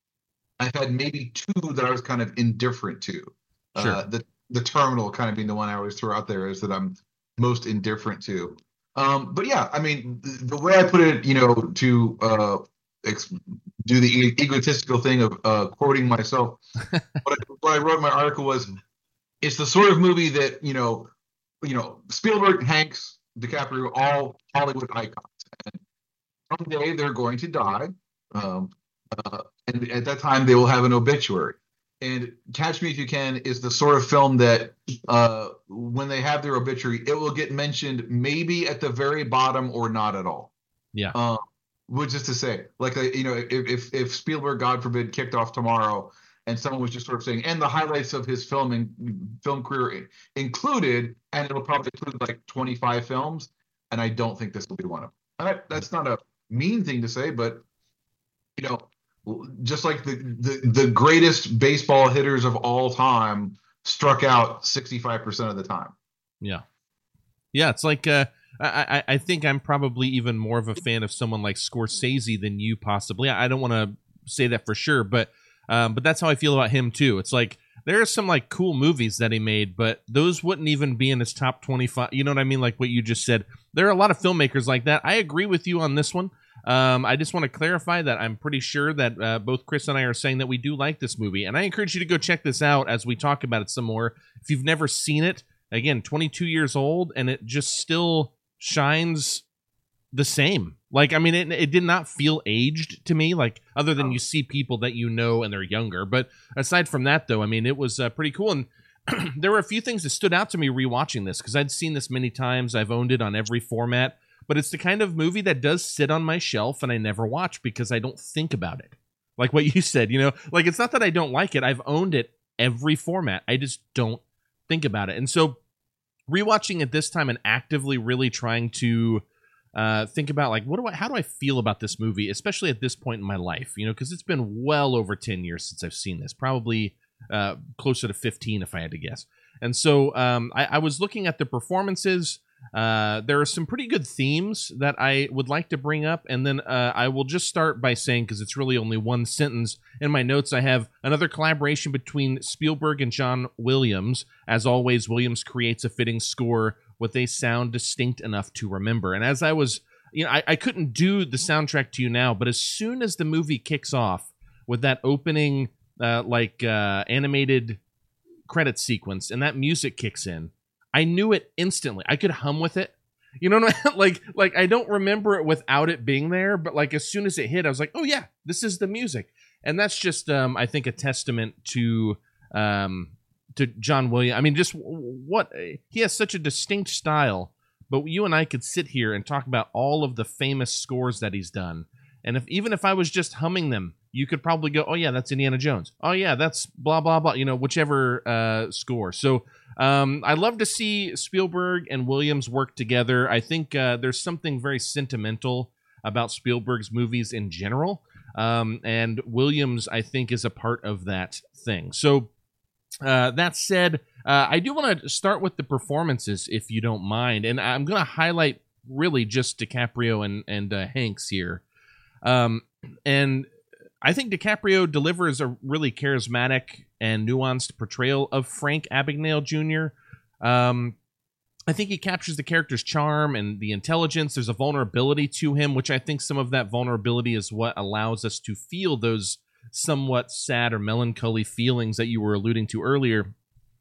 I've had maybe two that I was kind of indifferent to. Sure. Uh, the the Terminal kind of being the one I always throw out there is that I'm most indifferent to. Um, but yeah, I mean, the, the way I put it, you know, to uh, ex- do the e- egotistical thing of uh, quoting myself, what, I, what I wrote in my article was, it's the sort of movie that, you know, you know, Spielberg, Hanks, DiCaprio, all Hollywood icons. And someday they're going to die. Um, uh, and at that time, they will have an obituary. And Catch Me If You Can is the sort of film that uh, when they have their obituary, it will get mentioned maybe at the very bottom or not at all. Yeah. Uh, which is to say, like, you know, if if Spielberg, God forbid, kicked off tomorrow and someone was just sort of saying, and the highlights of his filming film career included, and it'll probably include like twenty-five films, and I don't think this will be one of them. That, that's not a mean thing to say, but, you know, just like the, the, the greatest baseball hitters of all time struck out sixty-five percent of the time. Yeah. Yeah, it's like uh, I, I I think I'm probably even more of a fan of someone like Scorsese than you possibly. I don't want to say that for sure, but um, but that's how I feel about him too. It's like there are some like cool movies that he made, but those wouldn't even be in his top twenty-five. You know what I mean? Like what you just said. There are a lot of filmmakers like that. I agree with you on this one. Um, I just want to clarify that I'm pretty sure that uh, both Chris and I are saying that we do like this movie, and I encourage you to go check this out as we talk about it some more. If you've never seen it, again, twenty-two years old, and it just still shines the same. Like, I mean, it, it did not feel aged to me, like, other than you see people that you know and they're younger. But aside from that, though, I mean, it was uh, pretty cool. And there were a few things that stood out to me rewatching this, because I'd seen this many times. I've owned it on every format. But it's the kind of movie that does sit on my shelf and I never watch because I don't think about it. Like what you said, you know, like it's not that I don't like it. I've owned it every format. I just don't think about it. And so rewatching it this time and actively really trying to uh, think about like, what do I, how do I feel about this movie, especially at this point in my life, you know, because it's been well over ten years since I've seen this, probably uh, closer to fifteen if I had to guess. And so um, I, I was looking at the performances. Uh, there are some pretty good themes that I would like to bring up, and then uh, I will just start by saying, because it's really only one sentence, in my notes I have another collaboration between Spielberg and John Williams. As always, Williams creates a fitting score with a sound distinct enough to remember. And as I was, you know, I, I couldn't do the soundtrack to you now, but as soon as the movie kicks off with that opening, uh, like uh, animated credit sequence, and that music kicks in, I knew it instantly. I could hum with it. You know what I mean? Like, like I don't remember it without it being there, but like as soon as it hit, I was like, oh yeah, this is the music. And that's just, um, I think, a testament to um, to John Williams. I mean, just what, he has such a distinct style, but you and I could sit here and talk about all of the famous scores that he's done. And if even if I was just humming them, you could probably go, oh yeah, that's Indiana Jones. Oh yeah, that's blah, blah, blah, you know, whichever uh, score. So um, I love to see Spielberg and Williams work together. I think uh, there's something very sentimental about Spielberg's movies in general. Um, and Williams, I think, is a part of that thing. So uh, that said, uh, I do want to start with the performances, if you don't mind. And I'm going to highlight really just DiCaprio and, and uh, Hanks here. Um, and I think DiCaprio delivers a really charismatic and nuanced portrayal of Frank Abagnale Junior Um, I think he captures the character's charm and the intelligence. There's a vulnerability to him, which I think some of that vulnerability is what allows us to feel those somewhat sad or melancholy feelings that you were alluding to earlier.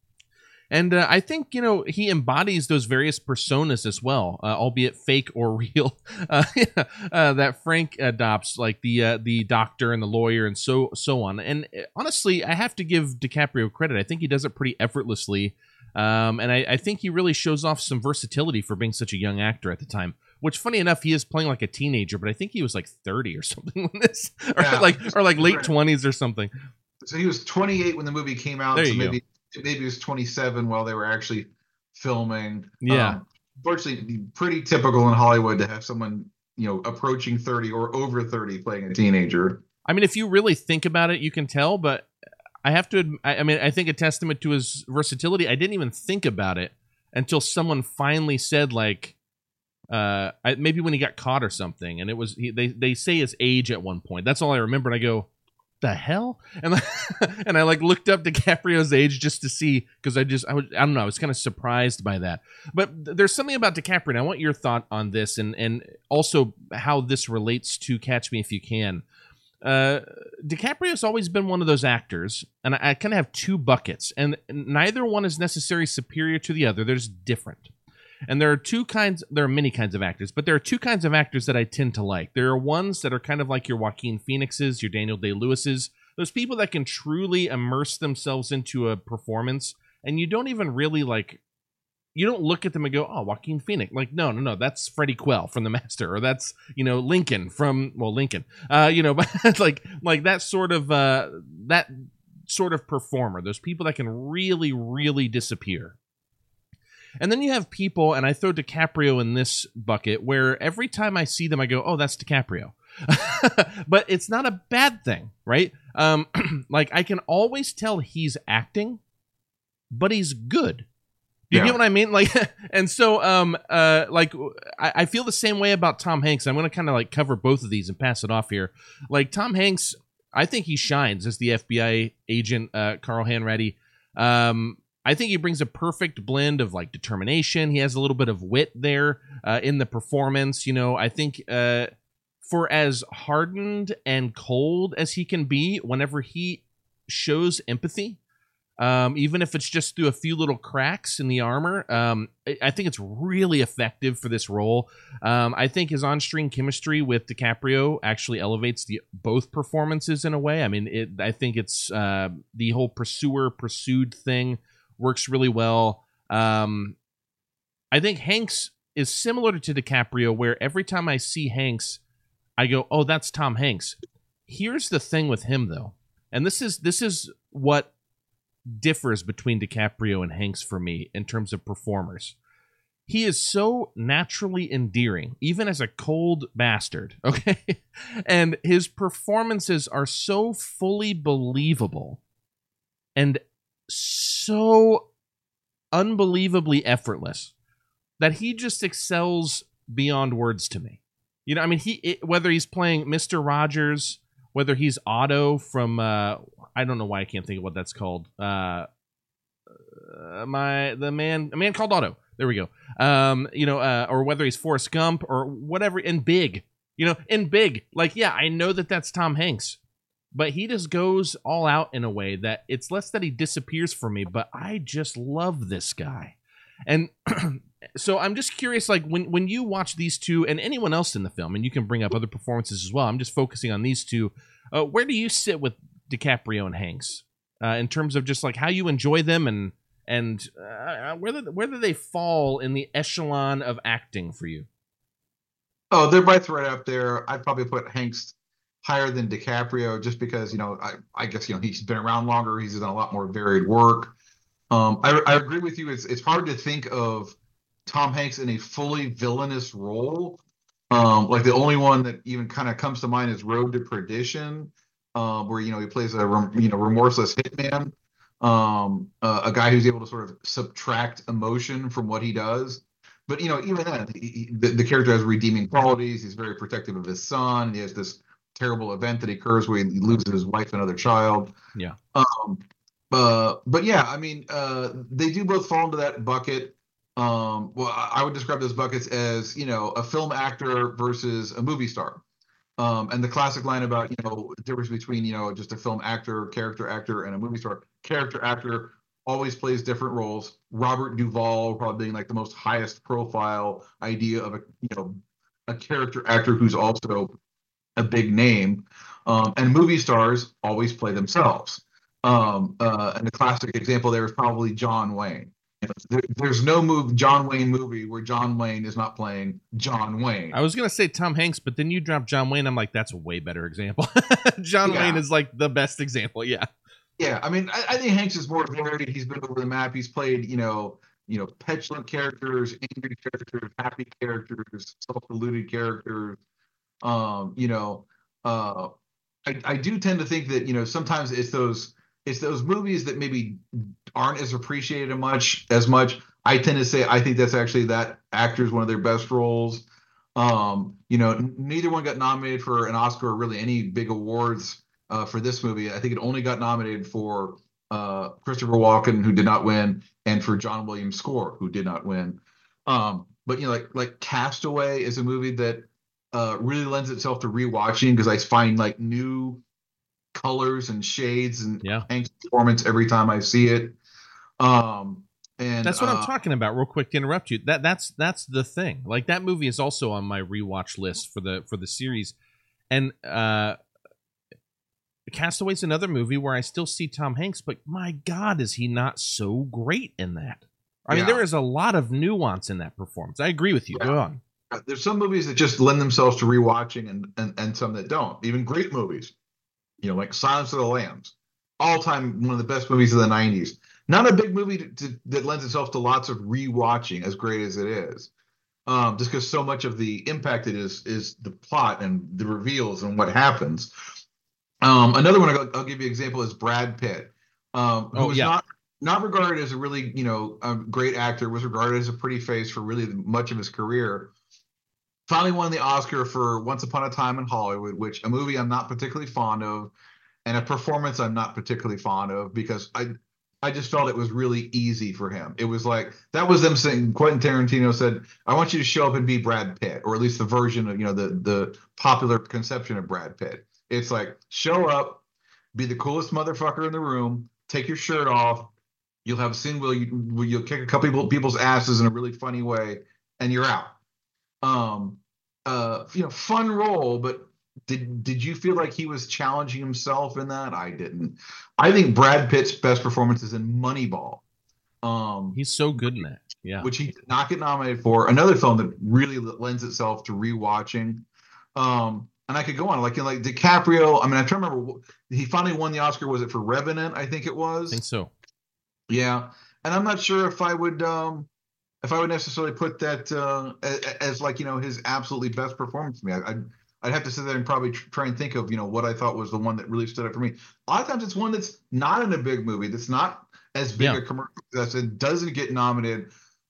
And uh, I think, you know, he embodies those various personas as well, uh, albeit fake or real, uh, uh, that Frank adopts, like the uh, the doctor and the lawyer and so so on. And honestly, I have to give DiCaprio credit. I think he does it pretty effortlessly. Um, and I, I think he really shows off some versatility for being such a young actor at the time. Which, funny enough, he is playing like a teenager, but I think he was like thirty or something when this, or yeah, like or like late twenties or something. So he was twenty-eight when the movie came out. There so you maybe go. maybe he was twenty-seven while they were actually filming. Yeah. Um, fortunately, pretty typical in Hollywood to have someone, you know, approaching thirty or over thirty playing a teenager. I mean, if you really think about it, you can tell, but I have to admit, I mean, I think a testament to his versatility, I didn't even think about it until someone finally said, like, uh, I, maybe when he got caught or something, and it was he, they they say his age at one point. That's all I remember. And I go, the hell? And and I like looked up DiCaprio's age just to see, because I just I, was, I don't know, I was kind of surprised by that. But th- there's something about DiCaprio, and I want your thought on this, and and also how this relates to Catch Me If You Can. Uh, DiCaprio's always been one of those actors, and I, I kind of have two buckets, and neither one is necessarily superior to the other. They're just different. And there are two kinds, there are many kinds of actors, but there are two kinds of actors that I tend to like. There are ones that are kind of like your Joaquin Phoenixes, your Daniel Day-Lewis's, those people that can truly immerse themselves into a performance, and you don't even really like, you don't look at them and go, oh, Joaquin Phoenix. Like, no, no, no, that's Freddie Quell from The Master, or that's, you know, Lincoln from, well, Lincoln, uh, you know, but like, like that sort of, uh, that sort of performer, those people that can really, really disappear. And then you have people, and I throw DiCaprio in this bucket, where every time I see them, I go, oh, that's DiCaprio. But it's not a bad thing, right? Um, like, I can always tell he's acting, but he's good. Do you Yeah. get what I mean? Like, and so, um, uh, like, I, I feel the same way about Tom Hanks. I'm going to kind of like cover both of these and pass it off here. Like, Tom Hanks, I think he shines as the F B I agent, uh, Carl Hanratty. Um, I think he brings a perfect blend of like determination. He has a little bit of wit there uh, in the performance. You know, I think uh, for as hardened and cold as he can be, whenever he shows empathy, um, even if it's just through a few little cracks in the armor, um, I, I think it's really effective for this role. Um, I think his on-screen chemistry with DiCaprio actually elevates the both performances in a way. I mean, it, I think it's uh, the whole pursuer-pursued thing works really well. Um, I think Hanks is similar to DiCaprio, where every time I see Hanks, I go, "Oh, that's Tom Hanks." Here's the thing with him, though, and this is this is what differs between DiCaprio and Hanks for me in terms of performers. He is so naturally endearing, even as a cold bastard. Okay, and his performances are so fully believable, and so unbelievably effortless that he just excels beyond words to me. You know, I mean, he it, whether he's playing Mister Rogers, whether he's Otto from uh, I don't know why I can't think of what that's called. Uh, uh, my the man, a man called Otto. There we go. Um, you know, uh, or whether he's Forrest Gump or whatever in Big. You know, in Big, like yeah, I know that that's Tom Hanks. But he just goes all out in a way that it's less that he disappears from me, but I just love this guy. And so I'm just curious, like when, when you watch these two and anyone else in the film, and you can bring up other performances as well, I'm just focusing on these two. Uh, where do you sit with DiCaprio and Hanks uh, in terms of just like how you enjoy them and and uh, whether whether they fall in the echelon of acting for you? Oh, they're both right up there. I'd probably put Hanks higher than DiCaprio, just because, you know, I, I guess, you know, he's been around longer. He's done a lot more varied work. Um, I, I agree with you. It's it's hard to think of Tom Hanks in a fully villainous role. Um, like the only one that even kind of comes to mind is Road to Perdition, um, where, you know, he plays a rem, you know remorseless hitman, um, uh, a guy who's able to sort of subtract emotion from what he does. But, you know, even then, he, he, the, the character has redeeming qualities. He's very protective of his son. He has this terrible event that occurs where he loses his wife and other child. Yeah. Um, uh, but yeah, I mean, uh, they do both fall into that bucket. Um, well, I would describe those buckets as, you know, a film actor versus a movie star. Um, and the classic line about, you know, the difference between, you know, just a film actor, character actor, and a movie star. Character actor always plays different roles. Robert Duvall probably being like the most highest profile idea of a, you know, a character actor who's also a big name, um, and movie stars always play themselves. Um, uh, and the classic example there is probably John Wayne. You know, there, there's no move John Wayne movie where John Wayne is not playing John Wayne. I was gonna say Tom Hanks, but then you dropped John Wayne. I'm like, that's a way better example. John Yeah. Wayne is like the best example. Yeah. Yeah, I mean, I, I think Hanks is more varied. He's been over the map. He's played, you know, you know, petulant characters, angry characters, happy characters, self-deluded characters. Um, you know, uh, I, I do tend to think that, you know, sometimes it's those it's those movies that maybe aren't as appreciated much as much, I tend to say I think that's actually that actor is one of their best roles. Um, you know, n- neither one got nominated for an Oscar or really any big awards uh, for this movie. I think it only got nominated for uh, Christopher Walken, who did not win, and for John Williams' score, who did not win. Um, but you know, like like Castaway is a movie that uh, really lends itself to rewatching because I find like new colors and shades and Yeah. Hank's performance every time I see it. Um, and That's what uh, I'm talking about. Real quick to interrupt you. That that's that's the thing. Like that movie is also on my rewatch list for the for the series. And uh Castaway's another movie where I still see Tom Hanks, but my God, is he not so great in that? I mean, Yeah. there is a lot of nuance in that performance. I agree with you. Yeah. Go on. There's some movies that just lend themselves to rewatching and, and and some that don't. Even great movies, you know, like Silence of the Lambs, all time one of the best movies of the nineties. Not a big movie to, to, that lends itself to lots of rewatching, as great as it is. Um, just because so much of the impact it is is the plot and the reveals and what happens. Um, another one I'll, I'll give you an example is Brad Pitt, um, who Oh, was yeah. not not regarded as a really you know a great actor, was regarded as a pretty face for really much of his career. Finally won the Oscar for Once Upon a Time in Hollywood, which a movie I'm not particularly fond of, and a performance I'm not particularly fond of because I I just felt it was really easy for him. It was like that was them saying Quentin Tarantino said, "I want you to show up and be Brad Pitt," or at least the version of you know the the popular conception of Brad Pitt. It's like show up, be the coolest motherfucker in the room, take your shirt off. You'll have a scene where, you, where you'll kick a couple people, people's asses in a really funny way, and you're out. Um, uh, you know, fun role, but did did you feel like he was challenging himself in that? I didn't. I think Brad Pitt's best performance is in Moneyball. Um, He's so good in that. Yeah. which he did not get nominated for. Another film that really lends itself to rewatching. Um, and I could go on like you know, like DiCaprio. I mean, I try to remember he finally won the Oscar. Was it for Revenant? I think it I was. think so. Yeah, and I'm not sure if I would um, if I would necessarily put that uh, as, as like you know his absolutely best performance to me. I, I'd I'd have to sit there and probably tr- try and think of you know what I thought was the one that really stood out for me. A lot of times it's one that's not in a big movie, that's not as big Yeah. a commercial success, and doesn't get nominated.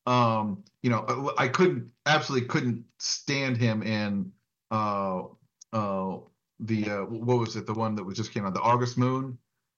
Um, you know, I, I couldn't absolutely couldn't stand him in uh, uh, the uh, what was it? The one that was just came out, the August Moon.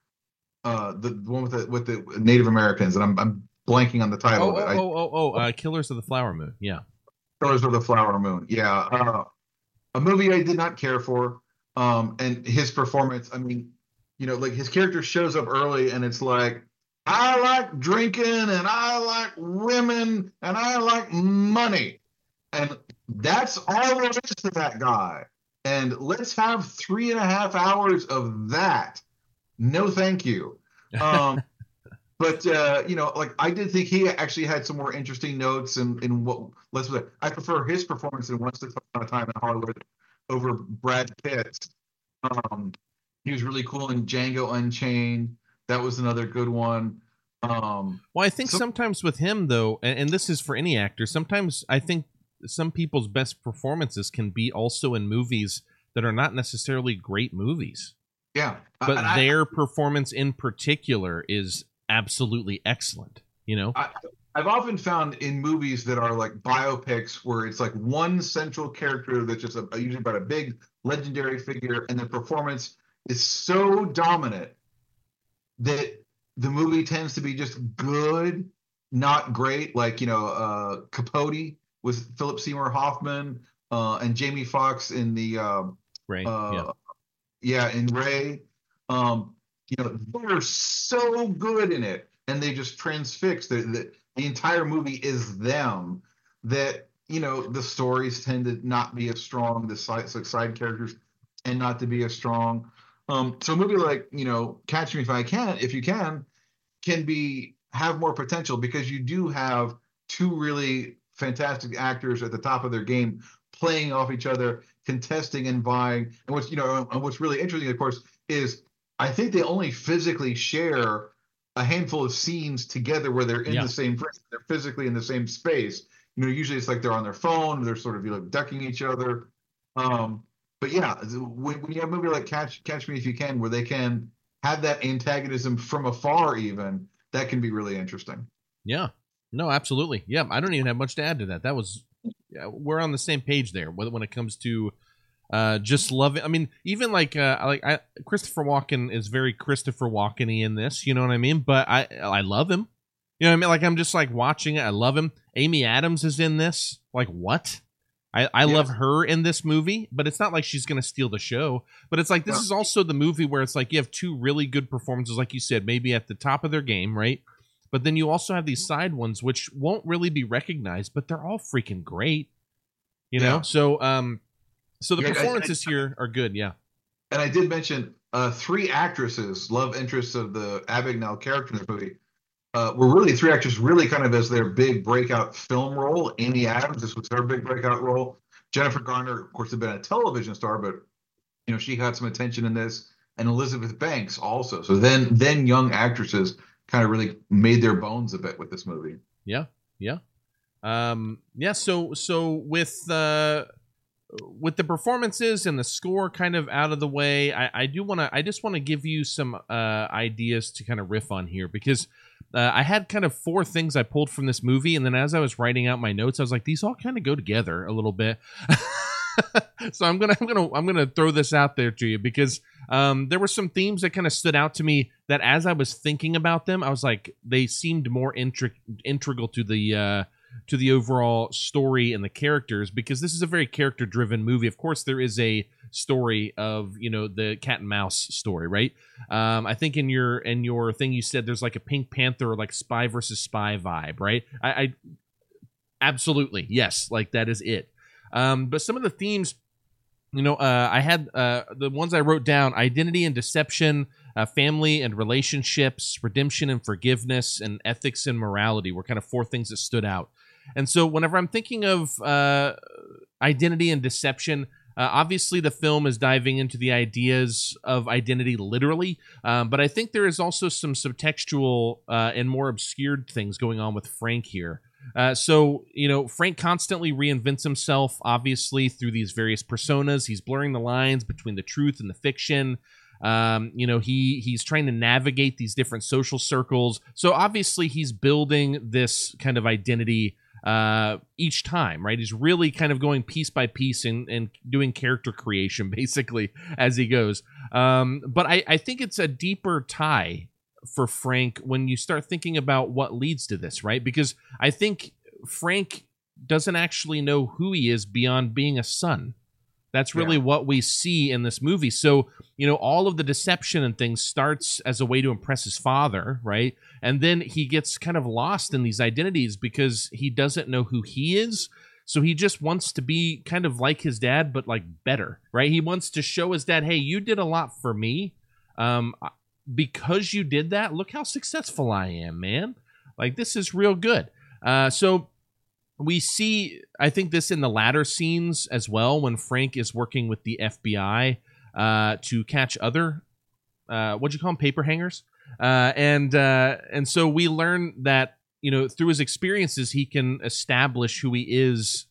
Uh, the one with the with the Native Americans, and I'm I'm blanking on the title Oh, of it. oh, I, oh, oh, oh, uh, Killers of the Flower Moon. Yeah. Colors of the Flower Moon. Yeah, uh, a movie I did not care for. Um, and his performance. I mean, you know, like his character shows up early, and it's like, I like drinking, and I like women, and I like money, and that's all there is to that guy. And let's have three and a half hours of that. No, thank you. Um, but uh, you know, like I did think he actually had some more interesting notes in, in what let's say I prefer his performance in Once Upon a Time in Hollywood over Brad Pitt. Um, he was really cool in Django Unchained. That was another good one. Um, Well, I think So- sometimes with him, though, and, and this is for any actor, sometimes I think some people's best performances can be also in movies that are not necessarily great movies. yeah, But And I- their performance in particular is absolutely excellent. You know? I, I've often found in movies that are like biopics where it's like one central character that's just a, usually about a big legendary figure, and the performance is so dominant that the movie tends to be just good, not great. Like you know, uh, Capote with Philip Seymour Hoffman uh, and Jamie Foxx in the um, Right. uh, yeah. yeah, in Ray. Um, you know, they're so good in it, and they just transfix. The, the the entire movie is them. That you know, the stories tend to not be as strong. The side like side characters tend not to be as strong. Um, so a movie like you know, Catch Me If I Can, if you can, can be have more potential because you do have two really fantastic actors at the top of their game playing off each other, contesting and vying. And what's you know, and what's really interesting, of course, is I think they only physically share a handful of scenes together where they're in Yeah. the same frame, they're physically in the same space. You know, usually it's like they're on their phone, they're sort of you know ducking each other. Um, but yeah, when, when you have a movie like Catch Catch Me If You Can, where they can have that antagonism from afar, even that can be really interesting. Yeah. No, absolutely. Yeah, I don't even have much to add to that. That was, yeah, we're on the same page there when when it comes to uh, just loving. I mean, even like uh, like I, Christopher Walken is very Christopher Walken-y in this. You know what I mean? But I I love him. You know what I mean? Like I'm just like watching it. I love him. Amy Adams is in this. Like what? I, I Yes. love her in this movie, but it's not like she's going to steal the show. But it's like this No. is also the movie where it's like you have two really good performances, like you said, maybe at the top of their game, right? But then you also have these side ones which won't really be recognized, but they're all freaking great. You know? Yeah. So um so the Yeah, I- I- performances here are good, yeah. And I did mention uh, three actresses, love interests of the Abagnale character in the movie, uh, were really three actors, really kind of as their big breakout film role. Amy Adams, this was her big breakout role. Jennifer Garner, of course, had been a television star, but you know she got some attention in this. And Elizabeth Banks also. So then, then young actresses kind of really made their bones a bit with this movie. Yeah, yeah. Um yeah, so so with uh with the performances and the score kind of out of the way, I, I do want to I just want to give you some uh ideas to kind of riff on here, because uh, I had kind of four things I pulled from this movie, and then as I was writing out my notes, I was like, these all kind of go together a little bit. So I'm gonna I'm gonna I'm gonna throw this out there to you, because um, there were some themes that kind of stood out to me that as I was thinking about them, I was like, they seemed more intri- integral to the uh, to the overall story and the characters, because this is a very character driven movie. Of course, there is a story of, you know, the cat and mouse story, right? Um, I think in your in your thing you said there's like a Pink Panther or like spy versus spy vibe, right? I, I absolutely, yes, like that is it. Um, but some of the themes, you know, uh, I had uh, the ones I wrote down: identity and deception, uh, family and relationships, redemption and forgiveness, and ethics and morality were kind of four things that stood out. And so whenever I'm thinking of uh, identity and deception, uh, obviously the film is diving into the ideas of identity literally, um, but I think there is also some subtextual uh, and more obscured things going on with Frank here. Uh, so, you know, Frank constantly reinvents himself, obviously, through these various personas. He's blurring the lines between the truth and the fiction. Um, you know, he he's trying to navigate these different social circles. So, obviously, he's building this kind of identity uh, each time, right? He's really kind of going piece by piece and, and doing character creation, basically, as he goes. Um, but I, I think it's a deeper tie for Frank when you start thinking about what leads to this, right? Because I think Frank doesn't actually know who he is beyond being a son. That's really Yeah. what we see in this movie. So, you know, all of the deception and things starts as a way to impress his father, right? And then he gets kind of lost in these identities because he doesn't know who he is. So he just wants to be kind of like his dad, but like better, right? He wants to show his dad, hey, you did a lot for me. Um, because you did that, look how successful I am, man. Like, this is real good. Uh, so we see, I think, this in the latter scenes as well, when Frank is working with the F B I uh, to catch other, uh, what'd you call them, paper hangers? Uh, and uh, and so we learn that, you know, through his experiences, he can establish who he is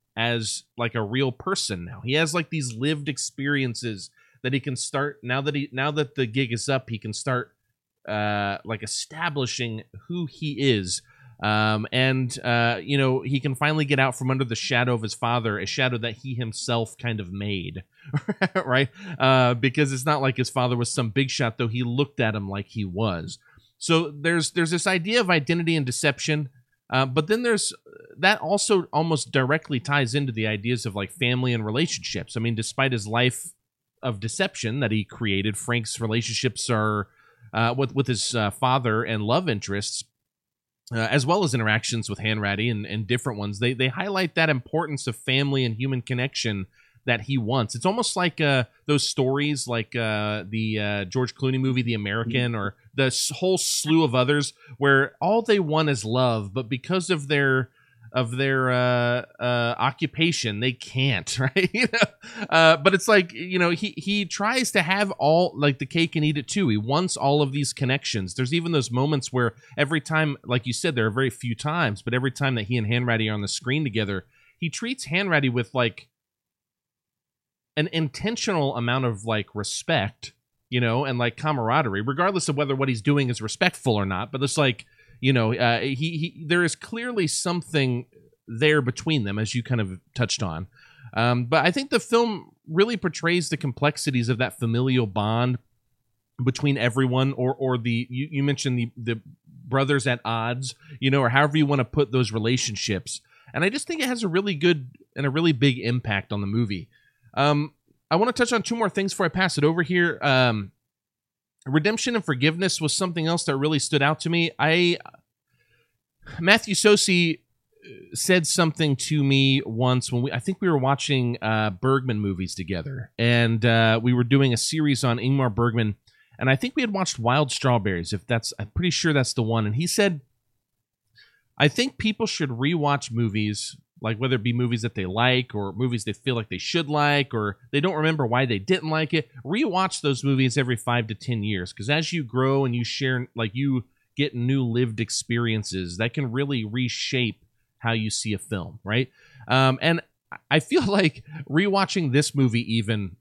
as like a real person now. He has like these lived experiences that he can start now that he now that the gig is up, he can start uh, like establishing who he is, um, and uh, you know, he can finally get out from under the shadow of his father, a shadow that he himself kind of made, right? Uh, because it's not like his father was some big shot, though he looked at him like he was. So there's there's this idea of identity and deception, uh, but then there's that also almost directly ties into the ideas of like family and relationships. I mean, despite his life of deception that he created, Frank's relationships are uh, with with his uh, father and love interests, uh, as well as interactions with Hanratty and, and different ones. They they highlight that importance of family and human connection that he wants. It's almost like uh, those stories, like uh, the uh, George Clooney movie, The American, or the s- whole slew of others, where all they want is love, but because of their of their uh, uh, occupation, they can't, right? you know? uh, but it's like, you know, he he tries to have all, like, the cake and eat it too. He wants all of these connections. There's even those moments where every time, like you said, there are very few times, but every time that he and Hanratty are on the screen together, he treats Hanratty with like an intentional amount of like respect, you know, and like camaraderie, regardless of whether what he's doing is respectful or not. But it's like, You know, uh, he, he there is clearly something there between them, as you kind of touched on. Um, but I think the film really portrays the complexities of that familial bond between everyone, or or the you, you mentioned the the brothers at odds, you know, or however you want to put those relationships. And I just think it has a really good and a really big impact on the movie. Um, I want to touch on two more things before I pass it over here. Um, redemption and forgiveness was something else that really stood out to me. I Matthew Sosi said something to me once when we I think we were watching uh, Bergman movies together, and uh, we were doing a series on Ingmar Bergman, and I think we had watched Wild Strawberries. If that's, I'm pretty sure that's the one. And he said, I think people should rewatch movies, like whether it be movies that they like or movies they feel like they should like, or they don't remember why they didn't like it. Rewatch those movies every five to ten years, because as you grow and you share, like you get new lived experiences, that can really reshape how you see a film, right? Um, and I feel like rewatching this movie even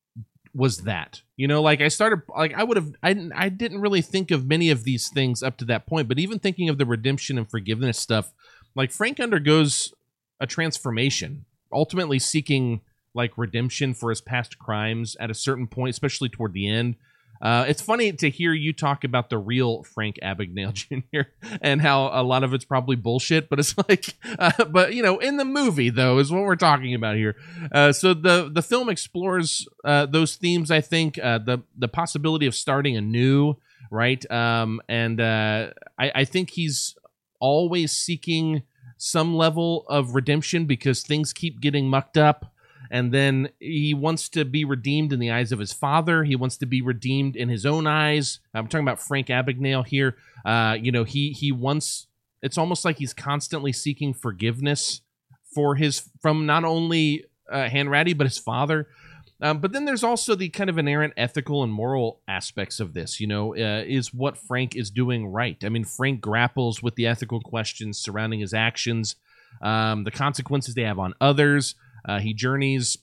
was that, you know, like I started, like I would have, I didn't, I didn't really think of many of these things up to that point, but even thinking of the redemption and forgiveness stuff, like Frank undergoes a transformation, ultimately seeking like redemption for his past crimes at a certain point, especially toward the end. Uh, it's funny to hear you talk about the real Frank Abagnale Junior and how a lot of it's probably bullshit, but it's like, uh, but you know, in the movie though is what we're talking about here. Uh, so the the film explores uh, those themes. I think uh, the the possibility of starting anew, right? Um, and uh, I, I think he's always seeking some level of redemption because things keep getting mucked up. And then he wants to be redeemed in the eyes of his father. He wants to be redeemed in his own eyes. I'm talking about Frank Abagnale here. Uh, you know, he he wants. It's almost like he's constantly seeking forgiveness for his from not only uh, Hanratty but his father. Um, but then there's also the kind of inherent ethical and moral aspects of this. You know, uh, is what Frank is doing right? I mean, Frank grapples with the ethical questions surrounding his actions, um, the consequences they have on others. Uh, he journeys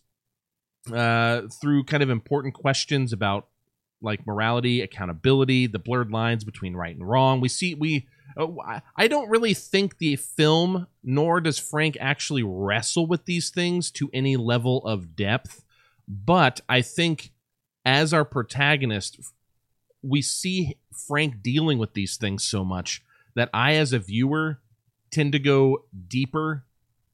uh, through kind of important questions about like morality, accountability, the blurred lines between right and wrong. We see we. Uh, I don't really think the film, nor does Frank actually wrestle with these things to any level of depth. But I think as our protagonist, we see Frank dealing with these things so much that I, as a viewer, tend to go deeper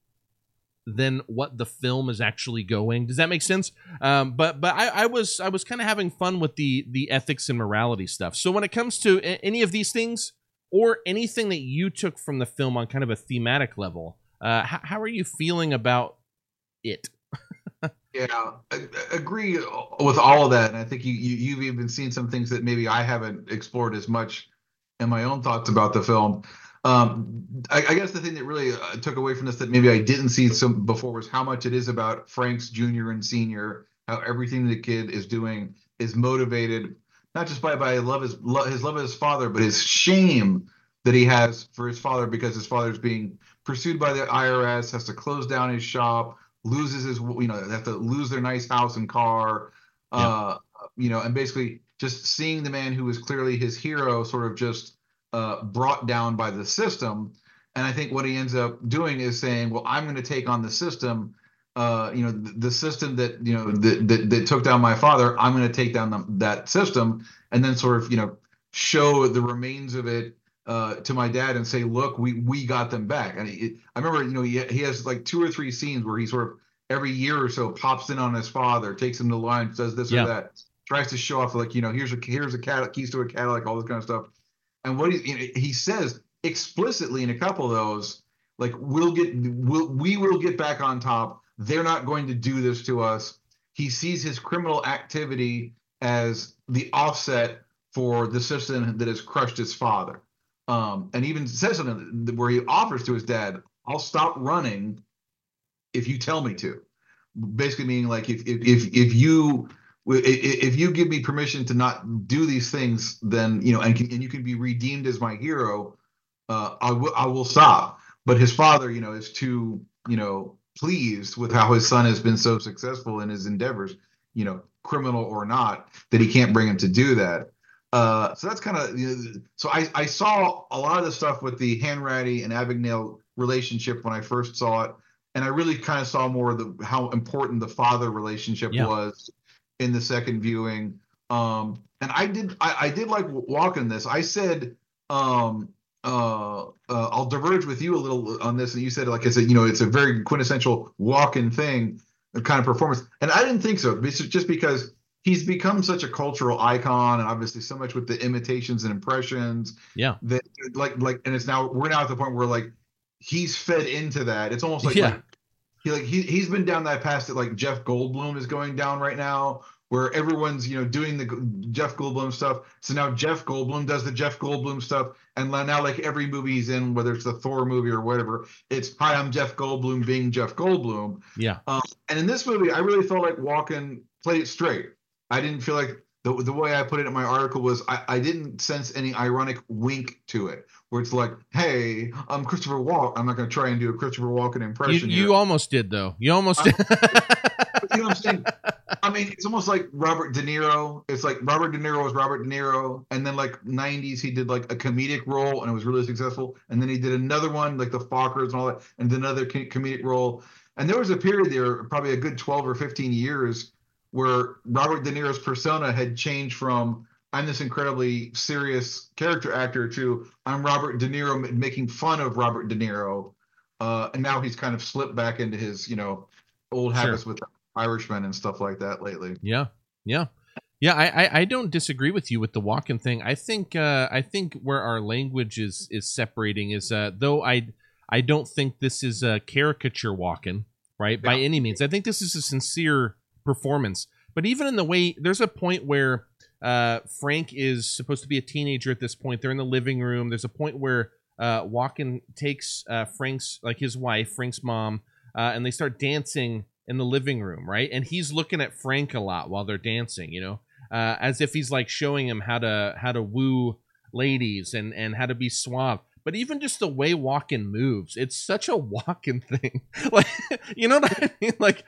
than what the film is actually going. Does that make sense? Um, but but I, I was I was kind of having fun with the the ethics and morality stuff. So when it comes to a- any of these things or anything that you took from the film on kind of a thematic level, uh, how, how are you feeling about it? Yeah, I, I agree with all of that, and I think you, you you've even seen some things that maybe I haven't explored as much in my own thoughts about the film. Um, I, I guess the thing that really uh, took away from this that maybe I didn't see some before was how much it is about Frank's junior and senior, how everything the kid is doing is motivated not just by by love his love, his love of his father, but his shame that he has for his father because his father's being pursued by the I R S, has to close down his shop, loses his, you know, they have to lose their nice house and car, yeah. uh, you know, and basically just seeing the man who was clearly his hero sort of just uh, brought down by the system. And I think what he ends up doing is saying, well, I'm going to take on the system, uh, you know, the, the system that, you know, that, that, that took down my father. I'm going to take down the, that system and then sort of, you know, show the remains of it uh, to my dad and say, look, we we got them back. And it, I remember, you know, he, he has like two or three scenes where he sort of every year or so pops in on his father, takes him to lunch, does this yeah. or that, tries to show off like, you know, here's a here's a Cadillac, keys to a Cadillac, all this kind of stuff. And what he you know, he says explicitly in a couple of those, like we'll get we'll we will get back on top. They're not going to do this to us. He sees his criminal activity as the offset for the system that has crushed his father. Um, and even says something where he offers to his dad, I'll stop running if you tell me to. Basically meaning like if if if, if you if you give me permission to not do these things, then, you know, and, can, and you can be redeemed as my hero, uh, I will I will stop. But his father, you know, is too, you know, pleased with how his son has been so successful in his endeavors, you know, criminal or not, that he can't bring him to do that. Uh, so that's kind of, you know, so I, I saw a lot of the stuff with the Hanratty and Abagnale relationship when I first saw it. And I really kind of saw more of the, how important the father relationship Yeah. was in the second viewing. Um, and I did, I, I did like walking this. I said, um, uh, uh, I'll diverge with you a little on this. And you said, like I said, you know, it's a very quintessential walk-in thing, kind of performance. And I didn't think so. This is just because he's become such a cultural icon, and obviously so much with the imitations and impressions. Yeah. That like like, and it's now we're now at the point where like he's fed into that. It's almost like, Yeah. like he like he he's been down that path that like Jeff Goldblum is going down right now, where everyone's, you know, doing the Jeff Goldblum stuff. So now Jeff Goldblum does the Jeff Goldblum stuff, and now like every movie he's in, whether it's the Thor movie or whatever, it's hi, I'm Jeff Goldblum being Jeff Goldblum. Yeah. Um, and in this movie, I really felt like Walken played it straight. I didn't feel like the the way I put it in my article was I, I didn't sense any ironic wink to it, where it's like, hey, I'm Christopher Walken. I'm not going to try and do a Christopher Walken You, impression. you here. almost did, though. You almost I- did. You know what I'm saying? I mean, it's almost like Robert De Niro. It's like Robert De Niro was Robert De Niro, and then like nineties he did like a comedic role, and it was really successful. And then he did another one like the Fockers and all that, and then another co- comedic role. And there was a period there, probably a good twelve or fifteen years, where Robert De Niro's persona had changed from I'm this incredibly serious character actor to I'm Robert De Niro m- making fun of Robert De Niro, uh, and now he's kind of slipped back into his, you know, old Sure. habits with Irishmen and stuff like that lately. Yeah, yeah, yeah. I, I, I don't disagree with you with the Walken thing. I think uh, I think where our language is is separating is uh, though I I don't think this is a caricature Walken, right, by Yeah. any means. I think this is a sincere performance. But even in the way, there's a point where uh, Frank is supposed to be a teenager at this point. They're in the living room. There's a point where uh, Walken takes uh, Frank's, like his wife, Frank's mom, uh, and they start dancing in the living room, right? And he's looking at Frank a lot while they're dancing, you know, uh, as if he's like showing him how to how to woo ladies and and how to be suave. But even just the way Walken moves, it's such a Walken thing. Like, you know what I mean? Like,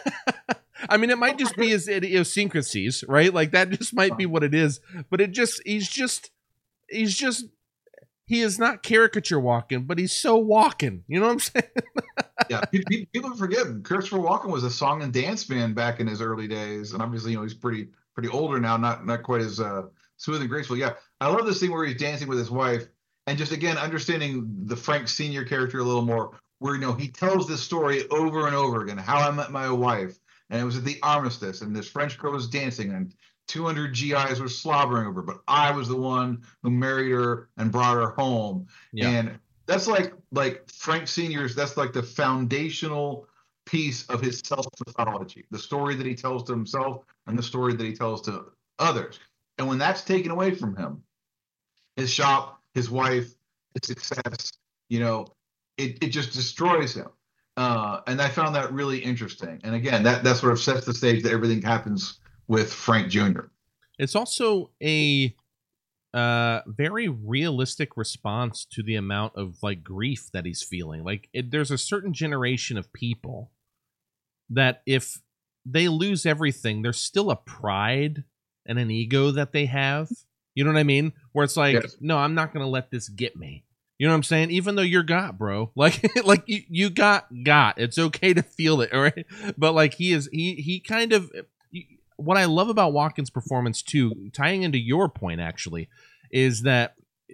I mean, it might just be his idiosyncrasies, right? Like that just might be what it is. But it just, he's just, he's just, he is not caricature Walken, but he's so Walken. You know what I'm saying? Yeah, pe- pe- people forget Christopher Walken was a song and dance man back in his early days, and obviously, you know, he's pretty pretty older now, not not quite as uh, smooth and graceful. Yeah, I love this thing where he's dancing with his wife, and just again understanding the Frank Senior character a little more, where you know he tells this story over and over again, how I met my wife, and it was at the armistice, and this French girl was dancing, and two hundred G Is were slobbering over, but I was the one who married her and brought her home, Yeah. and that's like like Frank Senior's. That's like the foundational piece of his self mythology, the story that he tells to himself and the story that he tells to others. And when that's taken away from him, his shop, his wife, his success, you know, it, it just destroys him. Uh, and I found that really interesting. And again, that that sort of sets the stage that everything happens with Frank Junior It's also a uh very realistic response to the amount of like grief that he's feeling. Like it, there's a certain generation of people that if they lose everything, there's still a pride and an ego that they have. You know what I mean? Where it's like, Yes. no, I'm not gonna let this get me. You know what I'm saying? Even though you're got, bro. Like like you, you got got. It's okay to feel it, all right? But like he is he he kind of what I love about Walken's performance too, tying into your point actually, is that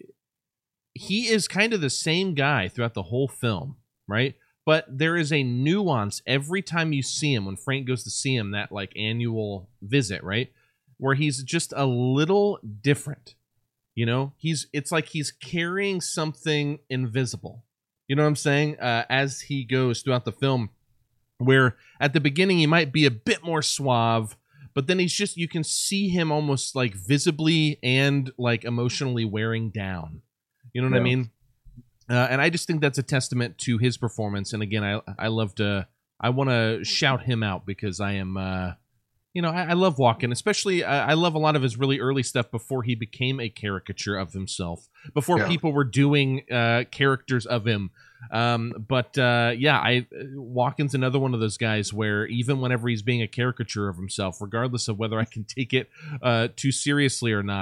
he is kind of the same guy throughout the whole film, right? But there is a nuance every time you see him when Frank goes to see him, that like annual visit, right? Where he's just a little different. You know, he's it's like he's carrying something invisible. You know what I'm saying? Uh, as he goes throughout the film, where at the beginning he might be a bit more suave, but then he's just, you can see him almost like visibly and like emotionally wearing down. You know what Yeah. I mean? Uh, and I just think that's a testament to his performance. And again, I I love to, I want to shout him out because I am, uh, you know, I, I love Walken, especially I, I love a lot of his really early stuff before he became a caricature of himself, before Yeah. people were doing uh, characters of him. Um, but uh, yeah, I Walken's another one of those guys where even whenever he's being a caricature of himself, regardless of whether I can take it uh, too seriously or not,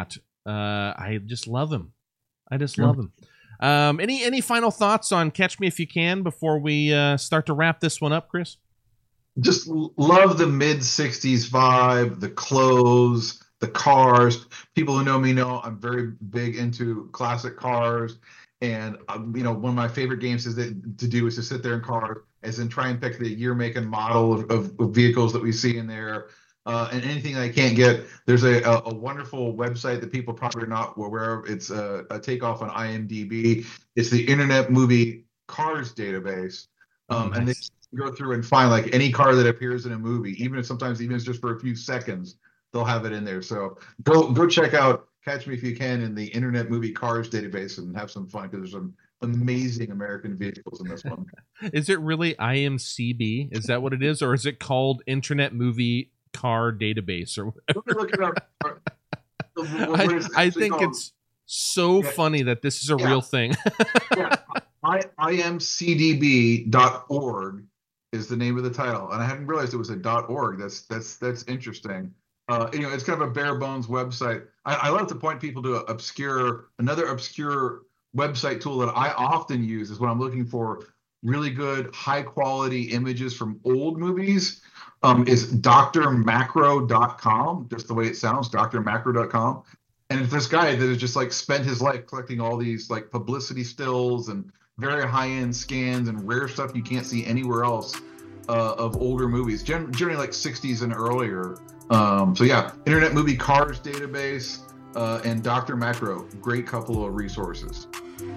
Uh, I just love him. I just Yeah. love him. Um, any any final thoughts on Catch Me If You Can before we uh, start to wrap this one up, Chris? Just l- love the mid sixties vibe, the clothes, the cars. People who know me know I'm very big into classic cars. And, um, you know, one of my favorite games is that, to do is to sit there in cars, as in try and pick the year, make, and model of, of, of vehicles that we see in there. Uh, and anything I can't get, there's a, a, a wonderful website that people probably are not aware of. It's a, a takeoff on I M D B. It's the Internet Movie Cars database. Um, Nice. And they go through and find like any car that appears in a movie, even if sometimes even if it's just for a few seconds, they'll have it in there. So go go check out Catch Me If You Can in the Internet Movie Cars database and have some fun, because there's some amazing American vehicles in this one. Is it really I M C B? Is that what it is, or is it called Internet Movie Car Database? Or Let me look it up. What I, is it I actually think called? it's so Yeah. funny that this is a Yeah. real thing. Yeah. I, I M C D B dot org is the name of the title, and I hadn't realized it was a .org. That's that's that's interesting. Uh, you know, it's kind of a bare bones website. I, I love to point people to obscure another obscure website tool that I often use is when I'm looking for really good high quality images from old movies. Um, is D R macro dot com, just the way it sounds, D R macro dot com. And it's this guy that has just like spent his life collecting all these like publicity stills and very high-end scans and rare stuff you can't see anywhere else uh, of older movies, gen- generally like sixties and earlier. Um, so yeah, Internet Movie Cars database uh, and D R Macro, great couple of resources.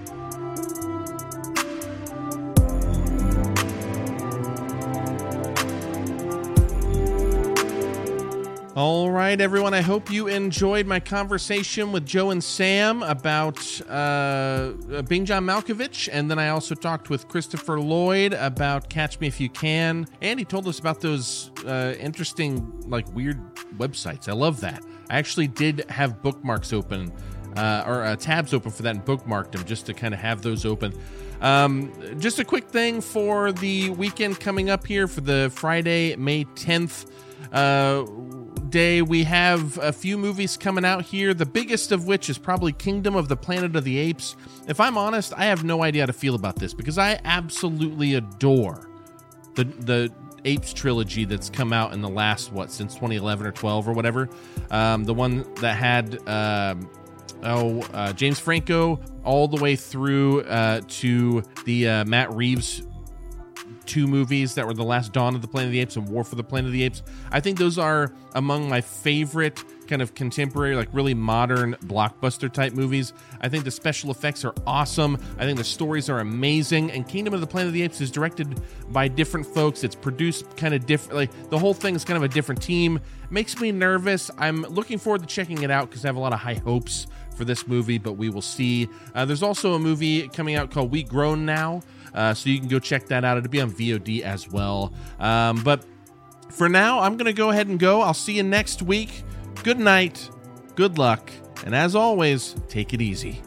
All right, everyone. I hope you enjoyed my conversation with Joe and Sam about uh, Bing John Malkovich. And then I also talked with Christopher Lloyd about Catch Me If You Can. And he told us about those uh, interesting, like, weird websites. I love that. I actually did have bookmarks open, uh, or uh, tabs open for that, and bookmarked them just to kind of have those open. Um, just a quick thing for the weekend coming up here for the Friday, May tenth uh, day. We have a few movies coming out here, the biggest of which is probably Kingdom of the Planet of the Apes. If I'm honest, I have no idea how to feel about this, because I absolutely adore the the Apes trilogy that's come out in the last, what, since twenty eleven or twelve or whatever. Um, the one that had um, oh uh, James Franco all the way through uh, to the uh, Matt Reeves two movies that were the last Dawn of the Planet of the Apes and War for the Planet of the Apes. I think those are among my favorite kind of contemporary, like really modern blockbuster type movies. I think the special effects are awesome. I think the stories are amazing. And Kingdom of the Planet of the Apes is directed by different folks. It's produced kind of different. Like the whole thing is kind of a different team. Makes me nervous. I'm looking forward to checking it out because I have a lot of high hopes for this movie, but we will see. Uh, there's also a movie coming out called We Grown Now. Uh, so you can go check that out. It'll be on V O D as well. Um, but for now, I'm going to go ahead and go. I'll see you next week. Good night, good luck, and as always, take it easy.